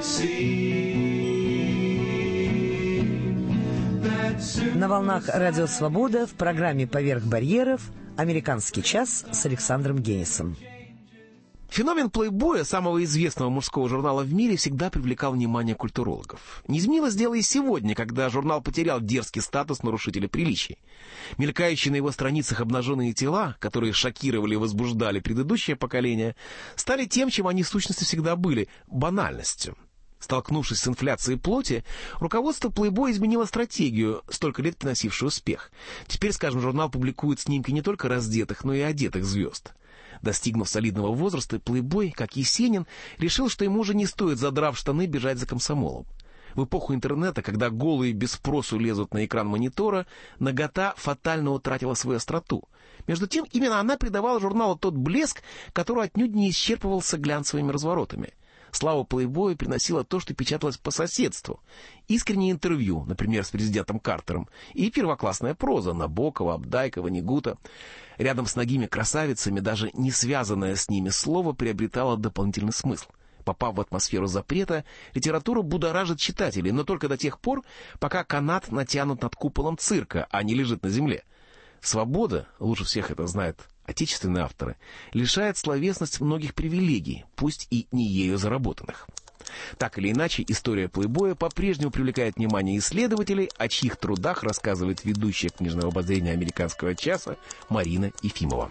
Speaker 14: see that soon...
Speaker 6: На волнах Радио Свобода в программе «Поверх барьеров» «Американский час» с Александром Генисом.
Speaker 7: Феномен плейбоя, самого известного мужского журнала в мире, всегда привлекал внимание культурологов. Не изменилось дело и сегодня, когда журнал потерял дерзкий статус нарушителя приличий. Мелькающие на его страницах обнаженные тела, которые шокировали и возбуждали предыдущее поколение, стали тем, чем они в сущности всегда были — банальностью. Столкнувшись с инфляцией плоти, руководство Playboy изменило стратегию, столько лет приносившую успех. Теперь, скажем, журнал публикует снимки не только раздетых, но и одетых звезд. Достигнув солидного возраста, Playboy, как Есенин, решил, что ему уже не стоит, задрав штаны, бежать за комсомолом. В эпоху интернета, когда голые без спросу лезут на экран монитора, нагота фатально утратила свою остроту. Между тем, именно она придавала журналу тот блеск, который отнюдь не исчерпывался глянцевыми разворотами. Славу Playboy приносило то, что печаталось по соседству. Искреннее интервью, например, с президентом Картером, и первоклассная проза Набокова, Абдайкова, Негута. Рядом с нагими красавицами даже не связанное с ними слово приобретало дополнительный смысл. Попав в атмосферу запрета, литература будоражит читателей, но только до тех пор, пока канат натянут над куполом цирка, а не лежит на земле. Свобода, лучше всех это знают отечественные авторы, лишает словесность многих привилегий, пусть и не ею заработанных. Так или иначе, история плейбоя по-прежнему привлекает внимание исследователей, о чьих трудах рассказывает ведущая книжного обозрения «Американского часа» Марина Ефимова.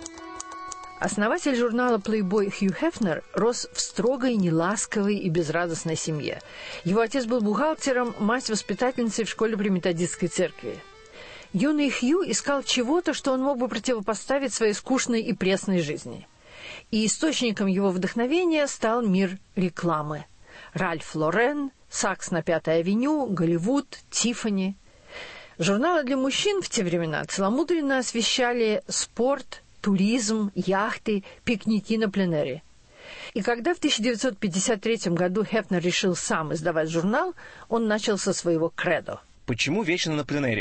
Speaker 15: Основатель журнала Playboy Хью Хефнер рос в строгой, неласковой и безрадостной семье. Его отец был бухгалтером, мать воспитательницей в школе при методистской церкви. Юный Хью искал чего-то, что он мог бы противопоставить своей скучной и пресной жизни. И источником его вдохновения стал мир рекламы. Ральф Лорен, Сакс на Пятой авеню, Голливуд, Тиффани. Журналы для мужчин в те времена целомудренно освещали спорт, туризм, яхты, пикники на пленэре. И когда в тысяча девятьсот пятьдесят третьем году Хефнер решил сам издавать журнал, он начал со своего кредо.
Speaker 13: Почему вечно на пленэре?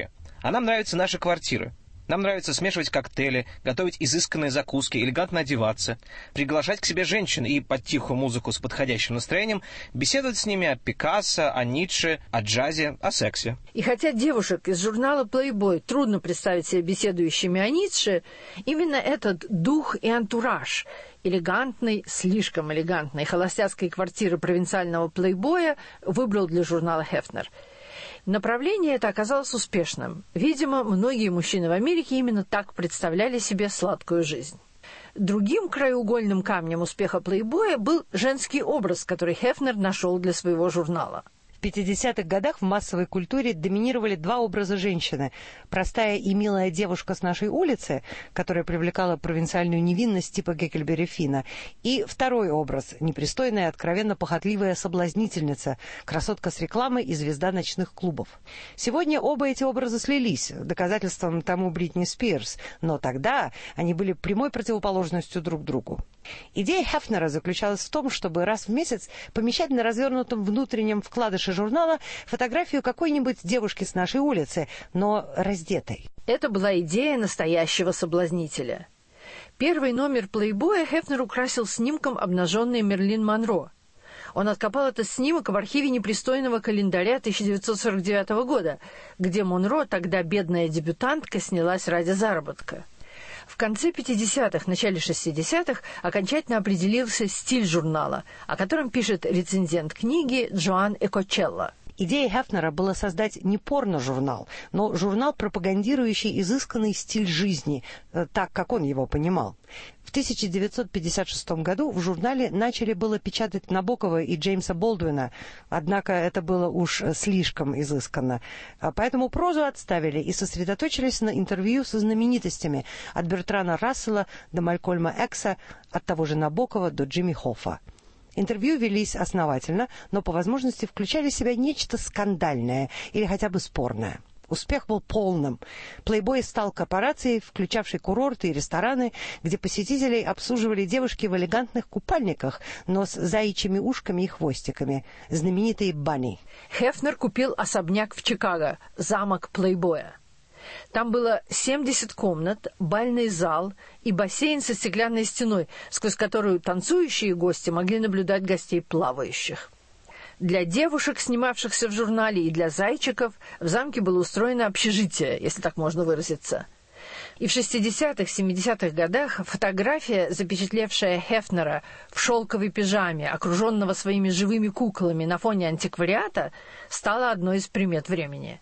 Speaker 13: А нам нравятся наши квартиры. Нам нравится смешивать коктейли, готовить изысканные закуски, элегантно одеваться, приглашать к себе женщин и под тихую музыку с подходящим настроением беседовать с ними о Пикассо, о Ницше, о джазе, о сексе.
Speaker 15: И хотя девушек из журнала Playboy трудно представить себе беседующими о Ницше, именно этот дух и антураж элегантной, слишком элегантной холостяцкой квартиры провинциального плейбоя выбрал для журнала Хефнер. Направление это оказалось успешным. Видимо, многие мужчины в Америке именно так представляли себе сладкую жизнь. Другим краеугольным камнем успеха плейбоя был женский образ, который Хефнер нашел для своего журнала.
Speaker 16: В пятидесятых годах в массовой культуре доминировали два образа женщины. Простая и милая девушка с нашей улицы, которая привлекала провинциальную невинность типа Геккельбери Финна, и второй образ – непристойная, откровенно похотливая соблазнительница, красотка с рекламы и звезда ночных клубов. Сегодня оба эти образа слились, доказательством тому Бритни Спирс, но тогда они были прямой противоположностью друг другу. Идея Хефнера заключалась в том, чтобы раз в месяц помещать на развернутом внутреннем вкладыше журнала фотографию какой-нибудь девушки с нашей улицы, но раздетой.
Speaker 15: Это была идея настоящего соблазнителя. Первый номер «Плейбоя» Хефнер украсил снимком обнаженной Мерлин Монро. Он откопал этот снимок в архиве непристойного календаря тысяча девятьсот сорок девятого года, где Монро, тогда бедная дебютантка, снялась ради заработка. В конце пятидесятых, начале шестидесятых окончательно определился стиль журнала, о котором пишет рецензент книги Джоан Экочелло.
Speaker 16: Идея Хефнера была создать не порно-журнал, но журнал, пропагандирующий изысканный стиль жизни, так, как он его понимал. В тысяча девятьсот пятьдесят шестом году в журнале начали было печатать Набокова и Джеймса Болдуина, однако это было уж слишком изысканно. Поэтому прозу отставили и сосредоточились на интервью со знаменитостями от Бертрана Рассела до Малькольма Экса, от того же Набокова до Джимми Хоффа. Интервью велись основательно, но по возможности включали в себя нечто скандальное или хотя бы спорное. Успех был полным. Playboy стал корпорацией, включавшей курорты и рестораны, где посетителей обслуживали девушки в элегантных купальниках, но с заячьими ушками и хвостиками, знаменитые Банни.
Speaker 15: Хефнер купил особняк в Чикаго, замок Playboy. Там было семьдесят комнат, бальный зал и бассейн со стеклянной стеной, сквозь которую танцующие гости могли наблюдать гостей плавающих. Для девушек, снимавшихся в журнале, и для зайчиков в замке было устроено общежитие, если так можно выразиться. И в шестидесятых, семидесятых годах фотография, запечатлевшая Хефнера в шелковой пижаме, окруженного своими живыми куклами на фоне антиквариата, стала одной из примет времени.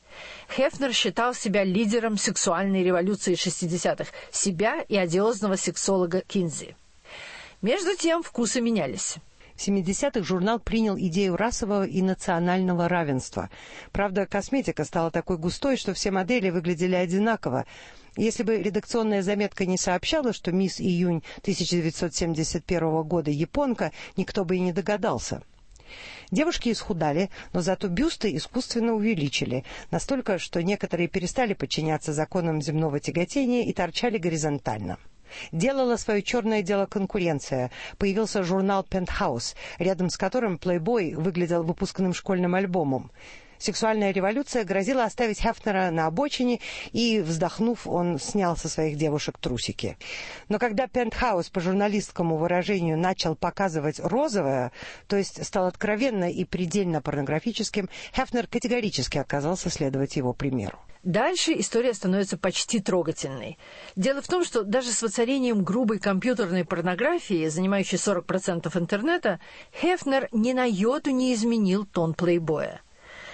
Speaker 15: Хефнер считал себя лидером сексуальной революции шестидесятых, себя и одиозного сексолога Кинзи. Между тем вкусы менялись.
Speaker 16: В семидесятых журнал принял идею расового и национального равенства. Правда, косметика стала такой густой, что все модели выглядели одинаково. Если бы редакционная заметка не сообщала, что мисс Июнь тысяча девятьсот семьдесят первого года японка, никто бы и не догадался. Девушки исхудали, но зато бюсты искусственно увеличили, настолько, что некоторые перестали подчиняться законам земного тяготения и торчали горизонтально. Делала свое черное дело конкуренция. Появился журнал «Пентхаус», рядом с которым Playboy выглядел выпускным школьным альбомом. Сексуальная революция грозила оставить Хефнера на обочине, и, вздохнув, он снял со своих девушек трусики. Но когда «Пентхаус» по журналистскому выражению начал показывать розовое, то есть стал откровенно и предельно порнографическим, Хефнер категорически отказался следовать его примеру.
Speaker 15: Дальше история становится почти трогательной. Дело в том, что даже с воцарением грубой компьютерной порнографии, занимающей сорок процентов интернета, Хефнер ни на йоту не изменил тон плейбоя.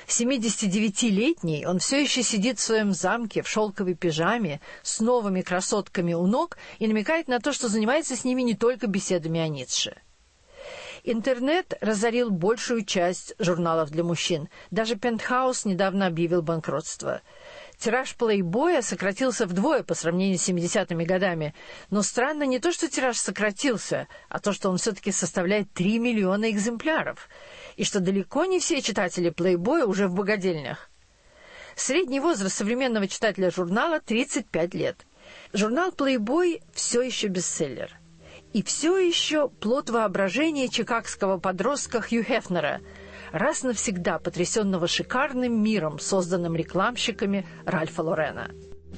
Speaker 15: семидесятидевятилетний он все еще сидит в своем замке в шелковой пижаме с новыми красотками у ног и намекает на то, что занимается с ними не только беседами о Ницше. Интернет разорил большую часть журналов для мужчин. Даже «Пентхаус» недавно объявил банкротство. Тираж «Плейбоя» сократился вдвое по сравнению с семидесятыми годами. Но странно не то, что тираж сократился, а то, что он все-таки составляет три миллиона экземпляров. И что далеко не все читатели «Плейбоя» уже в богадельнях. Средний возраст современного читателя журнала – тридцать пять лет. Журнал «Плейбой» все еще бестселлер. И все еще плод воображения чикагского подростка Хью Хефнера. раз навсегда потрясенного шикарным миром, созданным рекламщиками Ральфа Лорена.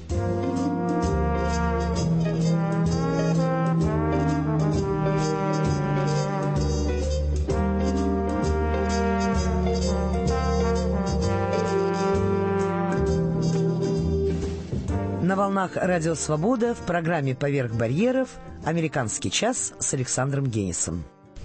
Speaker 6: На волнах Радио Свобода в программе «Поверх барьеров» «Американский час» с Александром Генисом.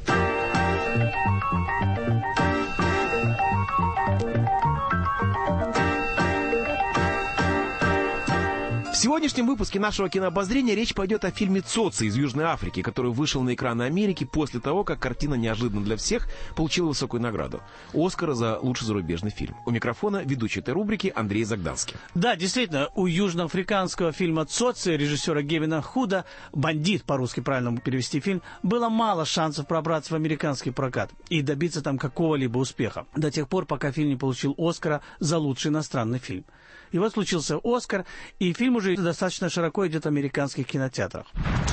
Speaker 7: В сегодняшнем выпуске нашего кинообозрения речь пойдет о фильме «Цоци» из Южной Африки, который вышел на экраны Америки после того, как картина неожиданно для всех получила высокую награду – «Оскара» за лучший зарубежный фильм. У микрофона ведущий этой рубрики Андрей Загданский.
Speaker 17: Да, действительно, у южноафриканского фильма «Цоци» режиссера Гевина Худа, «Бандит» по-русски правильно перевести фильм, было мало шансов пробраться в американский прокат и добиться там какого-либо успеха, до тех пор, пока фильм не получил «Оскара» за лучший иностранный фильм. И вот случился «Оскар», и фильм уже достаточно широко идет в американских кинотеатрах.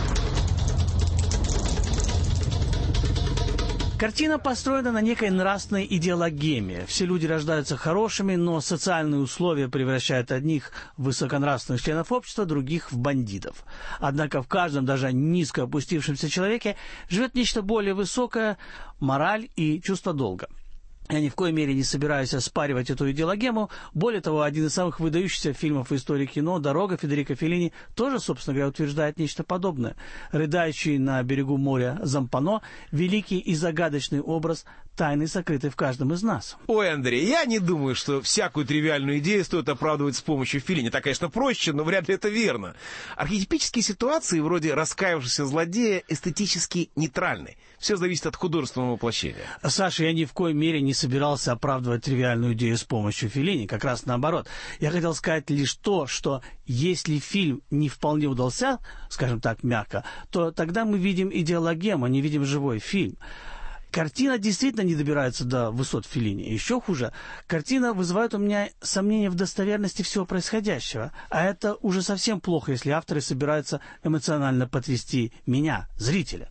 Speaker 17: Картина построена на некой нравственной идеологеме. Все люди рождаются хорошими, но социальные условия превращают одних в высоконравственных членов общества, других в бандитов. Однако в каждом, даже низко опустившемся человеке, живет нечто более высокое – мораль и чувство долга. Я ни в коей мере не собираюсь оспаривать эту идеологему. Более того, один из самых выдающихся фильмов в истории кино «Дорога» Федерико Феллини тоже, собственно говоря, утверждает нечто подобное. Рыдающий на берегу моря Зампано – великий и загадочный образ тайны, сокрытой в каждом из нас.
Speaker 7: Ой, Андрей, я не думаю, что всякую тривиальную идею стоит оправдывать с помощью Феллини. Так, конечно, проще, но вряд ли это верно. Архетипические ситуации, вроде раскаявшегося злодея, эстетически нейтральны. Все зависит от художественного воплощения.
Speaker 17: Саша, я ни в коей мере не собирался оправдывать тривиальную идею с помощью Феллини. Как раз наоборот. Я хотел сказать лишь то, что если фильм не вполне удался, скажем так, мягко, то тогда мы видим идеологему, а не видим живой фильм. Картина действительно не добирается до высот Феллини. Еще хуже, картина вызывает у меня сомнения в достоверности всего происходящего. А это уже совсем плохо, если авторы собираются эмоционально потрясти меня, зрителя.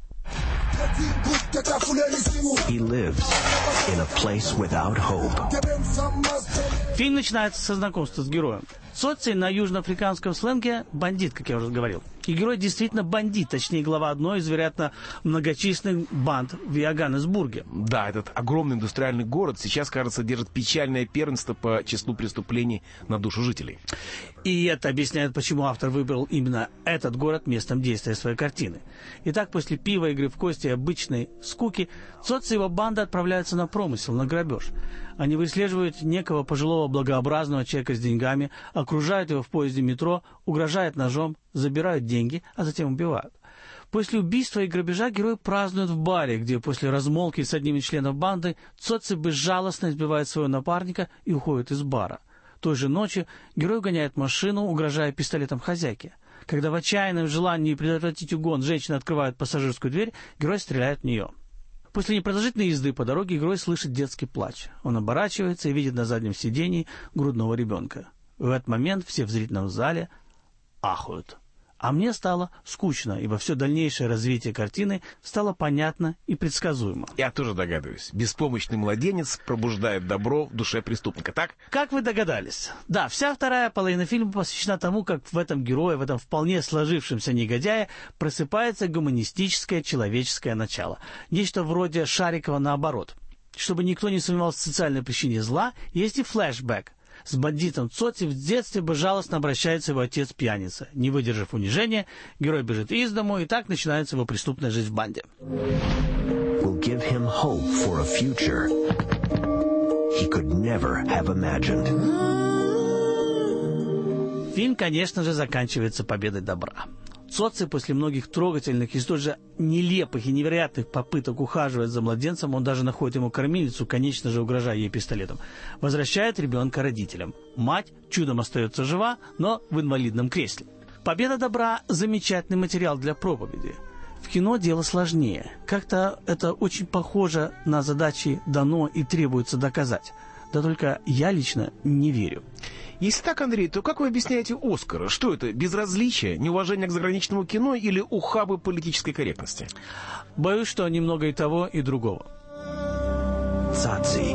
Speaker 18: He lives in a place without hope.
Speaker 17: Фильм начинается со знакомства с героем. Цоци на южноафриканском сленге – бандит, как я уже говорил. И герой действительно бандит, точнее, глава одной из, вероятно, многочисленных банд в Йоганнесбурге.
Speaker 7: Да, этот огромный индустриальный город сейчас, кажется, держит печальное первенство по числу преступлений на душу жителей.
Speaker 17: И это объясняет, почему автор выбрал именно этот город местом действия своей картины. Итак, после пива, игры в кости и обычной скуки, Цоци и его банда отправляются на промысел, на грабеж. Они выслеживают некого пожилого благообразного человека с деньгами, окружают его в поезде метро, угрожают ножом, забирают деньги, а затем убивают. После убийства и грабежа герои празднуют в баре, где после размолвки с одним из членов банды Цоци безжалостно избивает своего напарника и уходит из бара. Той же ночью герой угоняет машину, угрожая пистолетом хозяйке. Когда в отчаянном желании предотвратить угон женщина открывает пассажирскую дверь, герой стреляет в нее. После непродолжительной езды по дороге герой слышит детский плач. Он оборачивается и видит на заднем сидении грудного ребенка. В этот момент все в зрительном зале ахают. А мне стало скучно, ибо все дальнейшее развитие картины стало понятно и предсказуемо.
Speaker 7: Я тоже догадываюсь. Беспомощный младенец пробуждает добро в душе преступника, так?
Speaker 17: Как вы догадались? Да, вся вторая половина фильма посвящена тому, как в этом герое, в этом вполне сложившемся негодяе просыпается гуманистическое человеческое начало. Нечто вроде Шарикова наоборот. Чтобы никто не сомневался в социальной причине зла, есть и флешбэк. С бандитом Цоци в детстве безжалостно обращается его отец-пьяница. Не выдержав унижения, герой бежит из дому, и так начинается его преступная жизнь в банде.
Speaker 18: Will give him hope for a future he could never have imagined.
Speaker 17: Фильм, конечно же, заканчивается победой добра. Цоци после многих трогательных и столь же нелепых и невероятных попыток ухаживать за младенцем, он даже находит ему кормилицу, конечно же, угрожая ей пистолетом, возвращает ребенка родителям. Мать чудом остается жива, но в инвалидном кресле. Победа добра – замечательный материал для проповеди. В кино дело сложнее. Как-то это очень похоже на задачи дано и требуется доказать. Да только я лично не верю.
Speaker 7: Если так, Андрей, то как вы объясняете «Оскар»? Что это, безразличие, неуважение к заграничному кино или ухабы политической корректности?
Speaker 17: Боюсь, что немного и того, и другого.
Speaker 18: Tzatziki.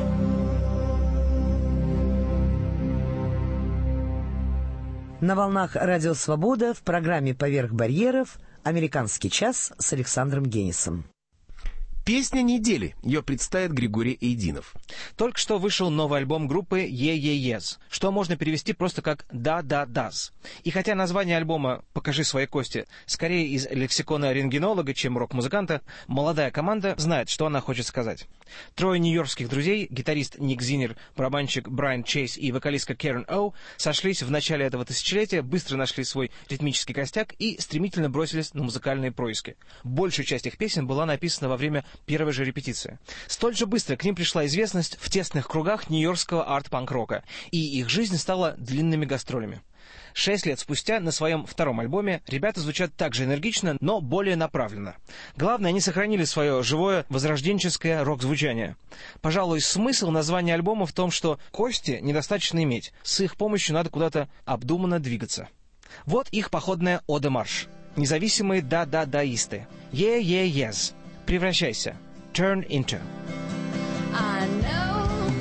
Speaker 6: На волнах Радио Свобода в программе «Поверх барьеров» «Американский час» с Александром Генисом.
Speaker 7: Песня недели. Ее представит Григорий Эйдинов.
Speaker 13: Только что вышел новый альбом группы «Е Е Ес», что можно перевести просто как «Да-да-даз». И хотя название альбома «Покажи свои кости» скорее из лексикона рентгенолога, чем рок-музыканта, молодая команда знает, что она хочет сказать. Трое нью-йоркских друзей, гитарист Ник Зиннер, барабанщик Брайан Чейз и вокалистка Кэрен Оу, сошлись в начале этого тысячелетия, быстро нашли свой ритмический костяк и стремительно бросились на музыкальные происки. Большая часть их песен была написана во время первой же репетиции. Столь же быстро к ним пришла известность в тесных кругах нью-йоркского арт-панк-рока, и их жизнь стала длинными гастролями. Шесть лет спустя на своем втором альбоме ребята звучат так же энергично, но более направленно. Главное, они сохранили свое живое возрожденческое рок-звучание. Пожалуй, смысл названия альбома в том, что кости недостаточно иметь, с их помощью надо куда-то обдуманно двигаться. Вот их походная ода-марш. Независимые да-да-даисты. Е Е Ес. Превращайся. Turn into.
Speaker 14: I know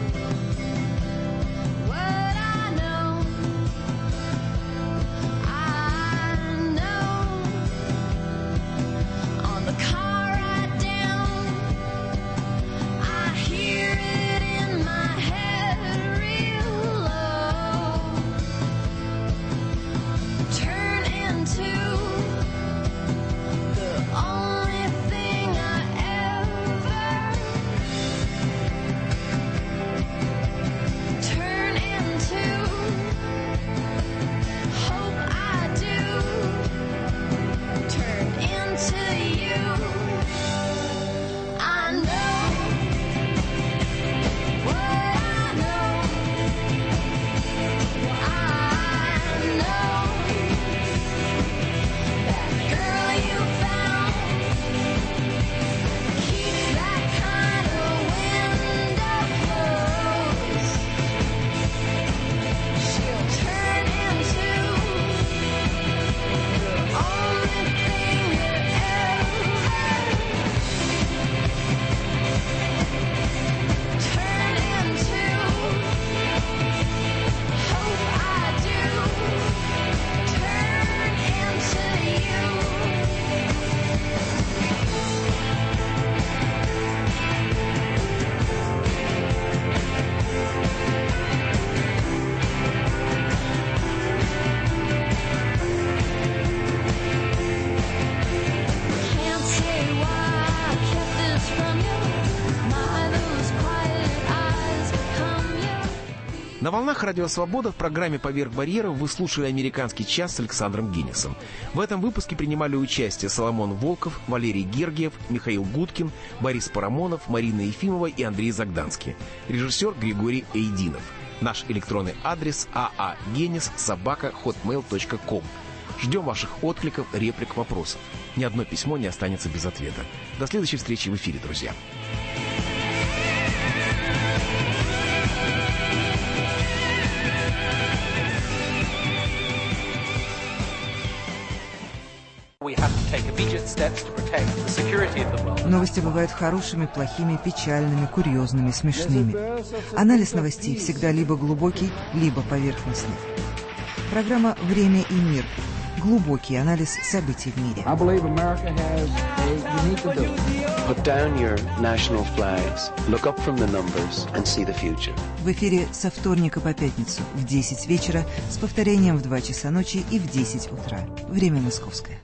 Speaker 14: what I know. I know on the car ride down, I hear it in my head real low. Turn into the only thing I ever turn into. Hope I do turn into you. I know what I know. I know that girl you found keeps that kind of window closed. She'll turn into the only thing you're ever turn into. Hope I do turn into you. Can't say why I kept this from you. My those quiet eyes become you.
Speaker 7: На волнах Радио Свобода в программе «Поверх барьеров» вы слушали «Американский час» с Александром Генисом. В этом выпуске принимали участие Соломон Волков, Валерий Гергиев, Михаил Гудкин, Борис Парамонов, Марина Ефимова и Андрей Загданский. Режиссер Григорий Эйдинов. Наш электронный адрес aagenis собака хотмейл точка ком. Ждем ваших откликов, реплик, вопросов. Ни одно письмо не останется без ответа. До следующей встречи в эфире, друзья.
Speaker 19: Новости бывают хорошими, плохими, печальными, курьезными, смешными. Анализ новостей всегда либо глубокий, либо поверхностный. Программа «Время и мир». Глубокий анализ событий в мире.
Speaker 18: Put down your national flags, look up from the numbers and see the future.
Speaker 19: В эфире со вторника по пятницу в десять вечера с повторением в два часа ночи и в десять утра. Время московское.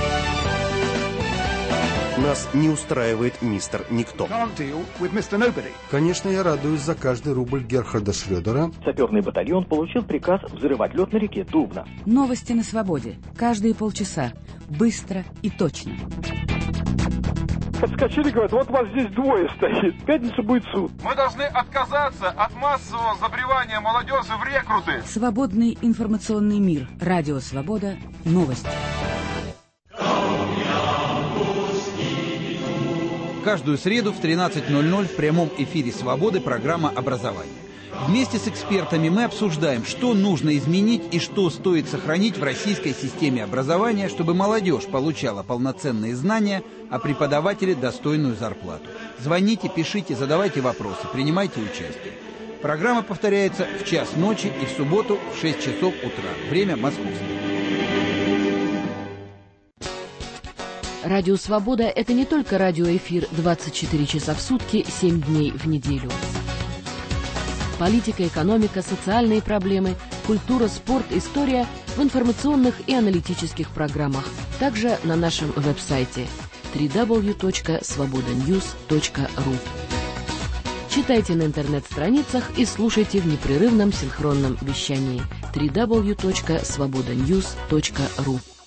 Speaker 20: Нас не устраивает мистер Никто.
Speaker 21: Конечно, я радуюсь за каждый рубль Герхарда Шрёдера.
Speaker 22: Саперный батальон получил приказ взрывать лед на реке Дубна.
Speaker 23: Новости на свободе. Каждые полчаса. Быстро и точно.
Speaker 24: Подскочили, говорят, вот вас здесь двое стоит. В пятницу будет суд.
Speaker 25: Мы должны отказаться от массового забревания молодежи в рекруты.
Speaker 23: Свободный информационный мир. Радио Свобода. Новости.
Speaker 26: Каждую среду в тринадцать ноль ноль в прямом эфире «Свободы» программа «Образование».
Speaker 3: Вместе с экспертами мы обсуждаем, что нужно изменить и что стоит сохранить в российской системе образования, чтобы молодежь получала полноценные знания, а преподаватели достойную зарплату. Звоните, пишите, задавайте вопросы, принимайте участие. Программа повторяется в час ночи и в субботу в шесть часов утра. Время московское.
Speaker 23: Радио «Свобода» — это не только радиоэфир двадцать четыре часа в сутки, семь дней в неделю. Политика, экономика, социальные проблемы, культура, спорт, история в информационных и аналитических программах. Также на нашем веб-сайте дабл ю дабл ю дабл ю точка свобода ньюс точка ру. Читайте на интернет-страницах и слушайте в непрерывном синхронном вещании дабл ю дабл ю дабл ю точка свобода ньюс точка ру.